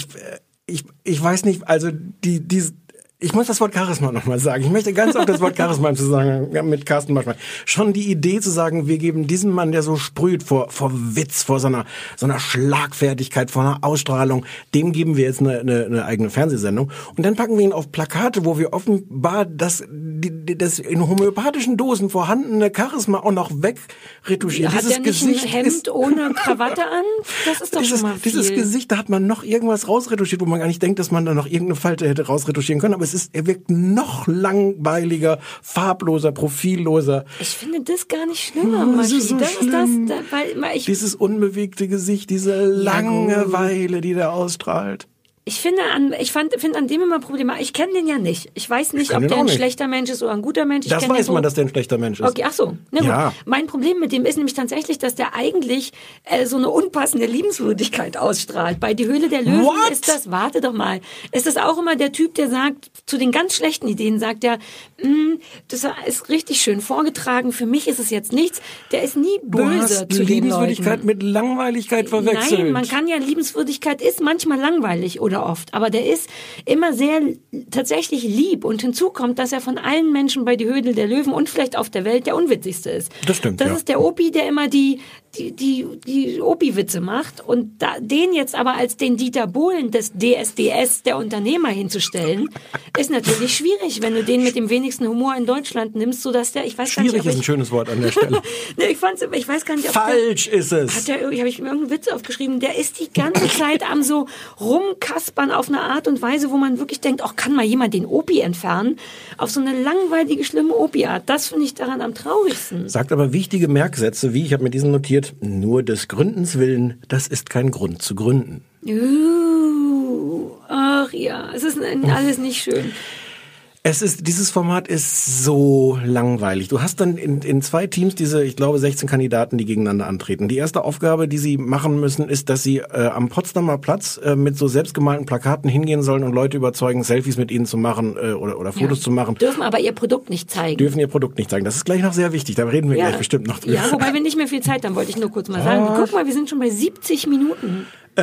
ich weiß nicht, also ich muss das Wort Charisma nochmal sagen. Ich möchte ganz oft das Wort Charisma zu sagen mit Carsten Maschmeyer. Schon die Idee zu sagen, wir geben diesem Mann, der so sprüht vor Witz, vor so einer Schlagfertigkeit, vor einer Ausstrahlung, dem geben wir jetzt eine eigene Fernsehsendung. Und dann packen wir ihn auf Plakate, wo wir offenbar das in homöopathischen Dosen vorhandene Charisma auch noch wegretuschieren. Hat der nicht ein Hemd ohne Krawatte an? Das ist doch schon mal viel. Dieses Gesicht, da hat man noch irgendwas rausretuschiert, wo man gar nicht denkt, dass man da noch irgendeine Falte hätte rausretuschieren können. Aber er wirkt noch langweiliger, farbloser, profilloser. Ich finde das gar nicht schlimmer, Maschi. Das ist so schlimm. Dieses unbewegte Gesicht, diese Langeweile, die der ausstrahlt. Ich finde an dem immer problematisch. Ich kenne den ja nicht. Ich weiß nicht, ob der ein schlechter Mensch ist oder ein guter Mensch. Das weiß man, dass der ein schlechter Mensch ist. Okay, ach so. Na gut. Ja. Mein Problem mit dem ist nämlich tatsächlich, dass der eigentlich so eine unpassende Liebenswürdigkeit ausstrahlt. Bei Die Höhle der Löwen ist das, warte doch mal, ist das auch immer der Typ, der sagt, zu den ganz schlechten Ideen sagt er, das ist richtig schön vorgetragen, für mich ist es jetzt nichts. Der ist nie böse zu den Leuten. Liebenswürdigkeit mit Langweiligkeit verwechselt. Nein, man kann ja, Liebenswürdigkeit ist manchmal langweilig oder oft, aber der ist immer sehr tatsächlich lieb und hinzu kommt, dass er von allen Menschen bei Die Höhle der Löwen und vielleicht auf der Welt der unwitzigste ist. Das stimmt, Das ist der Opi, der immer die die Opi-Witze macht und den jetzt aber als den Dieter Bohlen des DSDS, der Unternehmer, hinzustellen, ist natürlich schwierig, wenn du den mit dem wenigsten Humor in Deutschland nimmst, sodass der, ich weiß gar nicht, schwierig ist ein schönes Wort an der Stelle. Nee, ich weiß gar nicht, ob falsch ist es. Habe ich mir irgendeinen Witz aufgeschrieben, der ist die ganze Zeit am so rumkaspern auf eine Art und Weise, wo man wirklich denkt, auch kann mal jemand den Opi entfernen, auf so eine langweilige, schlimme Opi-Art. Das finde ich daran am traurigsten. Sagt aber wichtige Merksätze, wie ich habe mir diesen notiert, nur des Gründens willen, das ist kein Grund zu gründen. Ach ja, es ist alles nicht schön. Dieses Format ist so langweilig. Du hast dann in 2 Teams diese, ich glaube, 16 Kandidaten, die gegeneinander antreten. Die erste Aufgabe, die sie machen müssen, ist, dass sie am Potsdamer Platz mit so selbstgemalten Plakaten hingehen sollen und Leute überzeugen, Selfies mit ihnen zu machen oder Fotos zu machen. Dürfen aber ihr Produkt nicht zeigen. Das ist gleich noch sehr wichtig, da reden wir gleich bestimmt noch drüber. Ja, wobei wir nicht mehr viel Zeit haben, wollte ich nur kurz mal sagen. Guck mal, wir sind schon bei 70 Minuten.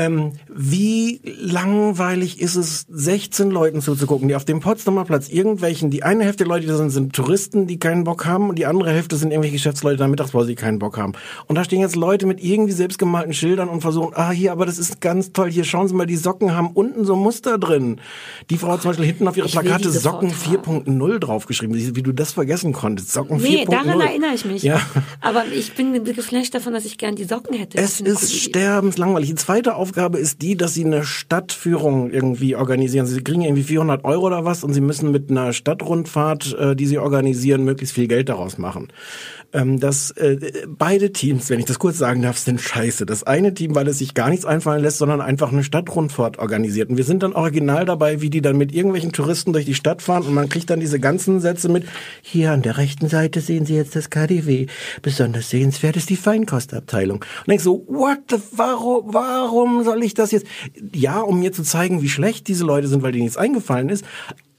Wie langweilig ist es, 16 Leuten zuzugucken, die auf dem Potsdamer Platz die eine Hälfte der Leute, die sind Touristen, die keinen Bock haben, und die andere Hälfte sind irgendwelche Geschäftsleute der Mittagspause, die keinen Bock haben. Und da stehen jetzt Leute mit irgendwie selbstgemalten Schildern und versuchen, hier, aber das ist ganz toll, hier schauen Sie mal, die Socken haben unten so Muster drin. Die Frau hat zum Beispiel hinten auf ihre Plakate Socken 4.0 draufgeschrieben, wie du das vergessen konntest. Socken 4.0. Nee, daran erinnere ich mich. Ja. Aber ich bin geflasht davon, dass ich gern die Socken hätte. Es ist sterbenslangweilig. Die zweite Aufgabe ist die, dass sie eine Stadtführung irgendwie organisieren. Sie kriegen irgendwie 400 € oder was und sie müssen mit einer Stadtrundfahrt, die sie organisieren, möglichst viel Geld daraus machen. Beide Teams, wenn ich das kurz sagen darf, sind scheiße. Das eine Team, weil es sich gar nichts einfallen lässt, sondern einfach eine Stadtrundfahrt organisiert. Und wir sind dann original dabei, wie die dann mit irgendwelchen Touristen durch die Stadt fahren und man kriegt dann diese ganzen Sätze mit, hier an der rechten Seite sehen Sie jetzt das KaDeWe. Besonders sehenswert ist die Feinkostabteilung. Und denkst so, warum soll ich das jetzt? Ja, um mir zu zeigen, wie schlecht diese Leute sind, weil denen nichts eingefallen ist.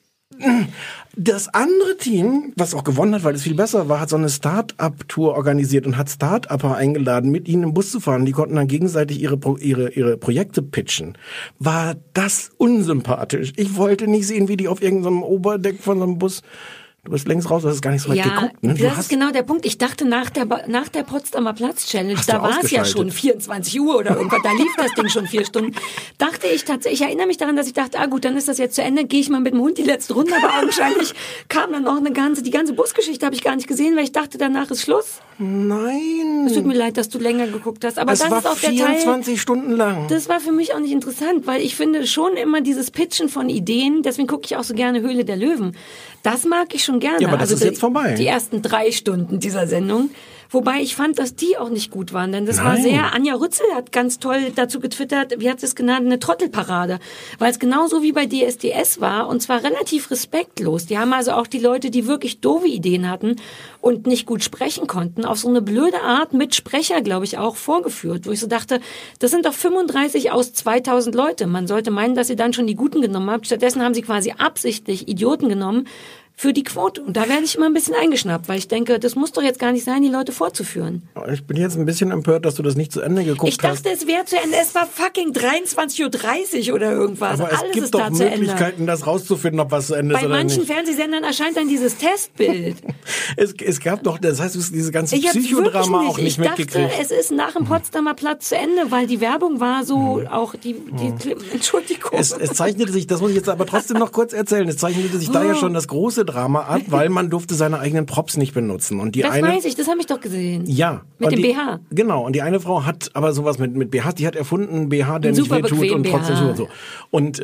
Das andere Team, was auch gewonnen hat, weil es viel besser war, hat so eine Start-up-Tour organisiert und hat Start-Upper eingeladen, mit ihnen im Bus zu fahren. Die konnten dann gegenseitig ihre Projekte pitchen. War das unsympathisch? Ich wollte nicht sehen, wie die auf irgendeinem Oberdeck von so einem Bus... Du bist längst raus, du hast gar nicht so weit geguckt. Ne? Das ist genau der Punkt. Ich dachte, nach der Potsdamer Platz-Challenge, da war es ja schon 24 Uhr oder irgendwas, da lief das Ding schon 4 Stunden, dachte ich tatsächlich, ich erinnere mich daran, dass ich dachte, gut, dann ist das jetzt zu Ende, gehe ich mal mit dem Hund die letzte Runde, aber augenscheinlich kam dann noch die ganze Busgeschichte habe ich gar nicht gesehen, weil ich dachte, danach ist Schluss. Nein. Es tut mir leid, dass du länger geguckt hast, aber das ist auch der Teil. 24 Stunden lang. Das war für mich auch nicht interessant, weil ich finde schon immer dieses Pitchen von Ideen, deswegen gucke ich auch so gerne Höhle der Löwen. Das mag ich schon gerne. Ja, aber das ist jetzt vorbei. Die ersten 3 Stunden dieser Sendung. Wobei ich fand, dass die auch nicht gut waren, denn das war sehr, Anja Rützel hat ganz toll dazu getwittert, wie hat sie es genannt, eine Trottelparade, weil es genauso wie bei DSDS war und zwar relativ respektlos. Die haben also auch die Leute, die wirklich doofe Ideen hatten und nicht gut sprechen konnten, auf so eine blöde Art mit Sprecher, glaube ich, auch vorgeführt, wo ich so dachte, das sind doch 35 aus 2000 Leute. Man sollte meinen, dass ihr dann schon die Guten genommen habt. Stattdessen haben sie quasi absichtlich Idioten genommen für die Quote. Und da werde ich immer ein bisschen eingeschnappt, weil ich denke, das muss doch jetzt gar nicht sein, die Leute vorzuführen. Ich bin jetzt ein bisschen empört, dass du das nicht zu Ende geguckt hast. Ich dachte, es wäre zu Ende. Es war fucking 23:30 Uhr oder irgendwas. Aber alles es gibt ist doch da zu Möglichkeiten, das rauszufinden, ob was zu Ende ist oder nicht. Bei manchen Fernsehsendern erscheint dann dieses Testbild. Es gab doch, das heißt, du hast dieses ganze Psychodrama auch nicht mitgekriegt. Ich dachte, es ist nach dem Potsdamer Platz zu Ende, weil die Werbung war so, auch die Entschuldigung. Es zeichnete sich, das muss ich jetzt aber trotzdem noch kurz erzählen, es zeichnete sich da ja schon das große Drama ab, weil man durfte seine eigenen Props nicht benutzen. Und das weiß ich, das habe ich doch gesehen. Ja. Mit dem BH. Genau, und die eine Frau hat aber sowas mit BH, die hat erfunden, BH, der nicht wehtut und trotzdem so und so. Und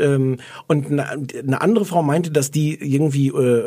eine andere Frau meinte, dass die irgendwie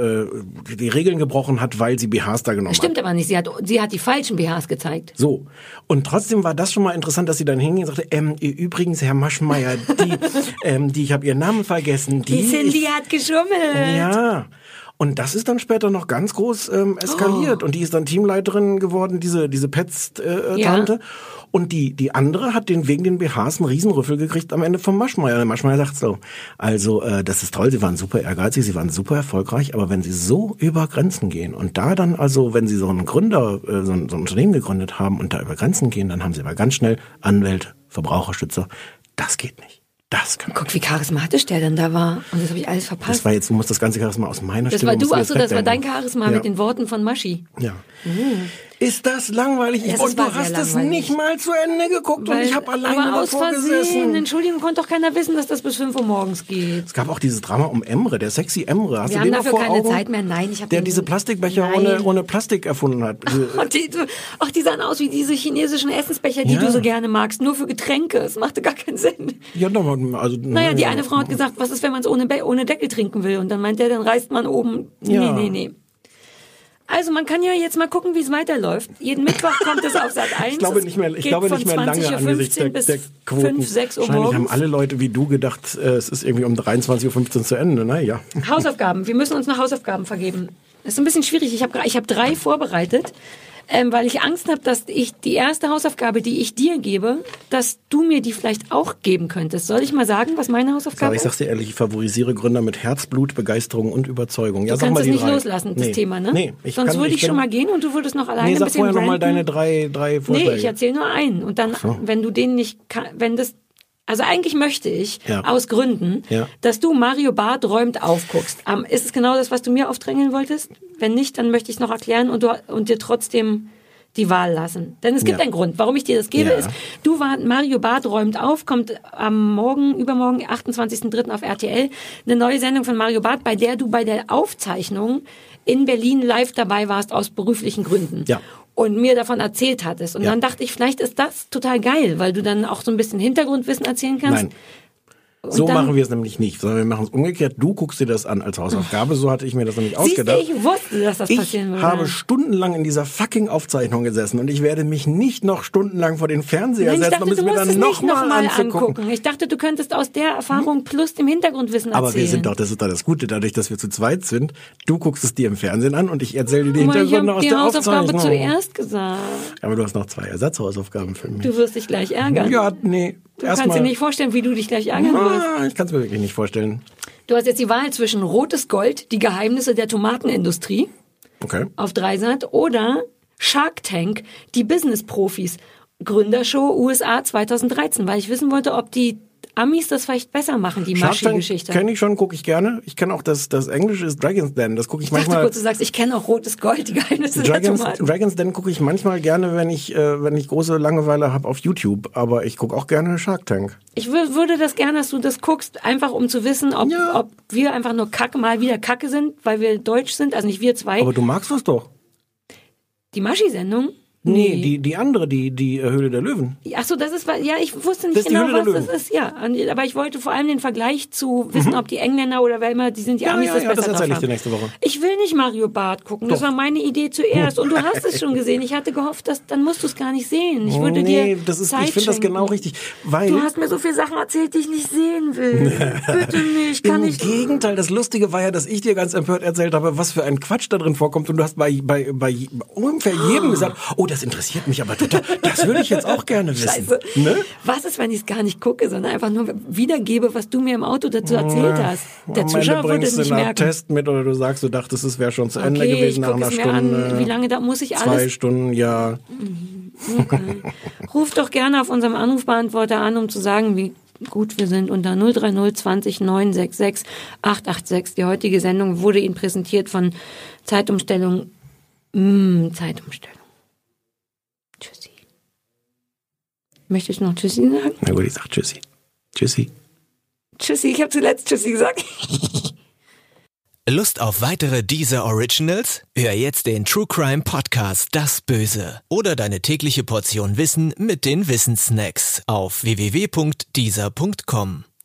die Regeln gebrochen hat, weil sie BHs da genommen hat. Stimmt aber nicht, sie hat die falschen BHs gezeigt. So. Und trotzdem war das schon mal interessant, dass sie dann hinging und sagte, übrigens, Herr Maschmeyer, die ich habe ihren Namen vergessen. Die Cindy hat geschummelt. Ja. Und das ist dann später noch ganz groß eskaliert. Und die ist dann Teamleiterin geworden, diese Pets-Tante. Ja. Und die andere hat wegen den BHs einen Riesenrüffel gekriegt am Ende vom Maschmeyer. Der Maschmeyer sagt so, also das ist toll, sie waren super ehrgeizig, sie waren super erfolgreich, aber wenn sie so über Grenzen gehen und da dann also, wenn sie so einen Gründer, so ein Unternehmen gegründet haben und da über Grenzen gehen, dann haben sie aber ganz schnell Anwälte, Verbraucherschützer. Das geht nicht. Guck, wie charismatisch der denn da war. Und das habe ich alles verpasst. Das war jetzt, du musst das ganze Charisma aus meiner Stimme. Das war dein Charisma mit den Worten von Maschi. Ja. Ist das langweilig? Und du hast es nicht mal zu Ende geguckt und ich habe alleine davor gesessen. Entschuldigung, konnte doch keiner wissen, dass das bis 5 Uhr morgens geht. Es gab auch dieses Drama um Emre, der sexy Emre. Hast Wir du haben den dafür noch vor keine Augen? Zeit mehr. Nein, ich habe der diese Plastikbecher ohne Plastik erfunden hat. Die sahen aus wie diese chinesischen Essensbecher, die du so gerne magst, nur für Getränke. Das machte gar keinen Sinn. Ja, also, naja, die eine Frau hat gesagt, was ist, wenn man es ohne Deckel trinken will? Und dann meint der, dann reißt man oben. Ja. Nee. Also man kann ja jetzt mal gucken, wie es weiterläuft. Jeden Mittwoch kommt es auf Sat 1. Ich glaube nicht mehr lange angesichts der Quoten. 5, 6 Uhr Wahrscheinlich morgens. haben alle Leute wie du gedacht, es ist irgendwie um 23:15 Uhr zu Ende. Naja. Hausaufgaben. Wir müssen uns noch Hausaufgaben vergeben. Das ist ein bisschen schwierig. Ich hab 3 vorbereitet, weil ich Angst habe, dass ich die erste Hausaufgabe, die ich dir gebe, dass du mir die vielleicht auch geben könntest. Soll ich mal sagen, was meine Hausaufgabe ist? Ich sag's dir ehrlich, ich favorisiere Gründer mit Herzblut, Begeisterung und Überzeugung. Du kannst es nicht loslassen, das Thema, ne? Nee, sonst würde ich schon mal gehen und du würdest noch alleine ein bisschen sag vorher nochmal deine drei Vorschläge. Nee, ich erzähle nur einen. Und dann, wenn du den nicht, also eigentlich möchte ich, aus Gründen, dass du Mario Barth räumt aufguckst. Ist es genau das, was du mir aufdrängeln wolltest? Wenn nicht, dann möchte ich es noch erklären und dir trotzdem die Wahl lassen. Denn es gibt einen Grund, warum ich dir das gebe, ist, Mario Barth räumt auf, kommt am übermorgen, 28.03. auf RTL, eine neue Sendung von Mario Barth, bei der du bei der Aufzeichnung in Berlin live dabei warst, aus beruflichen Gründen. Ja. Und mir davon erzählt hattest. Und dann dachte ich, vielleicht ist das total geil, weil du dann auch so ein bisschen Hintergrundwissen erzählen kannst. Nein. So machen wir es nämlich nicht, sondern wir machen es umgekehrt. Du guckst dir das an als Hausaufgabe, so hatte ich mir das nämlich ausgedacht. Ich wusste, dass das passieren würde. Ich habe stundenlang in dieser fucking Aufzeichnung gesessen und ich werde mich nicht noch stundenlang vor den Fernseher setzen, um es mir dann nochmal anzugucken. Ich dachte, du könntest aus der Erfahrung plus dem Hintergrundwissen erzählen. Aber wir sind doch, das ist doch das Gute, dadurch, dass wir zu zweit sind. Du guckst es dir im Fernsehen an und ich erzähle dir die Hintergründe aus der Aufzeichnung. Ich habe die Hausaufgabe zuerst gesagt. Aber du hast noch 2 Ersatzhausaufgaben für mich. Du wirst dich gleich ärgern. Ja, nee. Du kannst dir nicht vorstellen, wie du dich gleich ärgern wirst. Ich kann es mir wirklich nicht vorstellen. Du hast jetzt die Wahl zwischen Rotes Gold, die Geheimnisse der Tomatenindustrie auf Dreisat oder Shark Tank, die Business-Profis, Gründershow USA 2013, weil ich wissen wollte, ob die Amis das vielleicht besser machen, die Maschi-Geschichte. Kenne ich schon, gucke ich gerne. Ich kenne auch das Englische ist Dragon's Den, das gucke ich manchmal. Ich dachte kurz, du sagst, ich kenne auch Rotes Gold, die Geheimnisse der Tomaten. Dragon's Den gucke ich manchmal gerne, wenn ich große Langeweile habe auf YouTube, aber ich gucke auch gerne Shark Tank. Ich würde das gerne, dass du das guckst, einfach um zu wissen, ob wir einfach nur mal wieder Kacke sind, weil wir deutsch sind, also nicht wir zwei. Aber du magst das doch. Die Maschi-Sendung? Nee, die andere, die Höhle der Löwen. Ach so, das ist, ich wusste nicht genau, was das ist, aber ich wollte vor allem den Vergleich zu wissen, ob die Engländer oder wer immer, die sind die Amis, das besser das erzähle ich haben. dir nächste Woche. Ich will nicht Mario Barth gucken, das war meine Idee zuerst und du hast es schon gesehen. Ich hatte gehofft, dann musst du es gar nicht sehen. Ich würde dir Zeit ich finde das genau richtig, weil du hast mir so viele Sachen erzählt, die ich nicht sehen will. Bitte nicht, kann ich. Im Gegenteil, das Lustige war ja, dass ich dir ganz empört erzählt habe, was für ein Quatsch da drin vorkommt und du hast bei ungefähr jedem gesagt, oh, das interessiert mich aber total. Das würde ich jetzt auch gerne wissen. Scheiße. Ne? Was ist, wenn ich es gar nicht gucke, sondern einfach nur wiedergebe, was du mir im Auto dazu erzählt hast? Der Zuschauer würde es nicht merken. Du Test mit oder du sagst, du dachtest, es wäre schon zu Ende gewesen nach einer Stunde. Wie lange muss ich alles? 2 Stunden, ja. Okay. Ruf doch gerne auf unserem Anrufbeantworter an, um zu sagen, wie gut wir sind, unter 030 20 966 886. Die heutige Sendung wurde Ihnen präsentiert von Zeitumstellung. Zeitumstellung. Tschüssi. Möchtest du noch Tschüssi sagen? Na gut, ich sag Tschüssi. Tschüssi. Tschüssi, ich habe zuletzt Tschüssi gesagt. Lust auf weitere Deezer Originals? Hör jetzt den True Crime Podcast Das Böse oder deine tägliche Portion Wissen mit den Wissenssnacks auf www.deezer.com.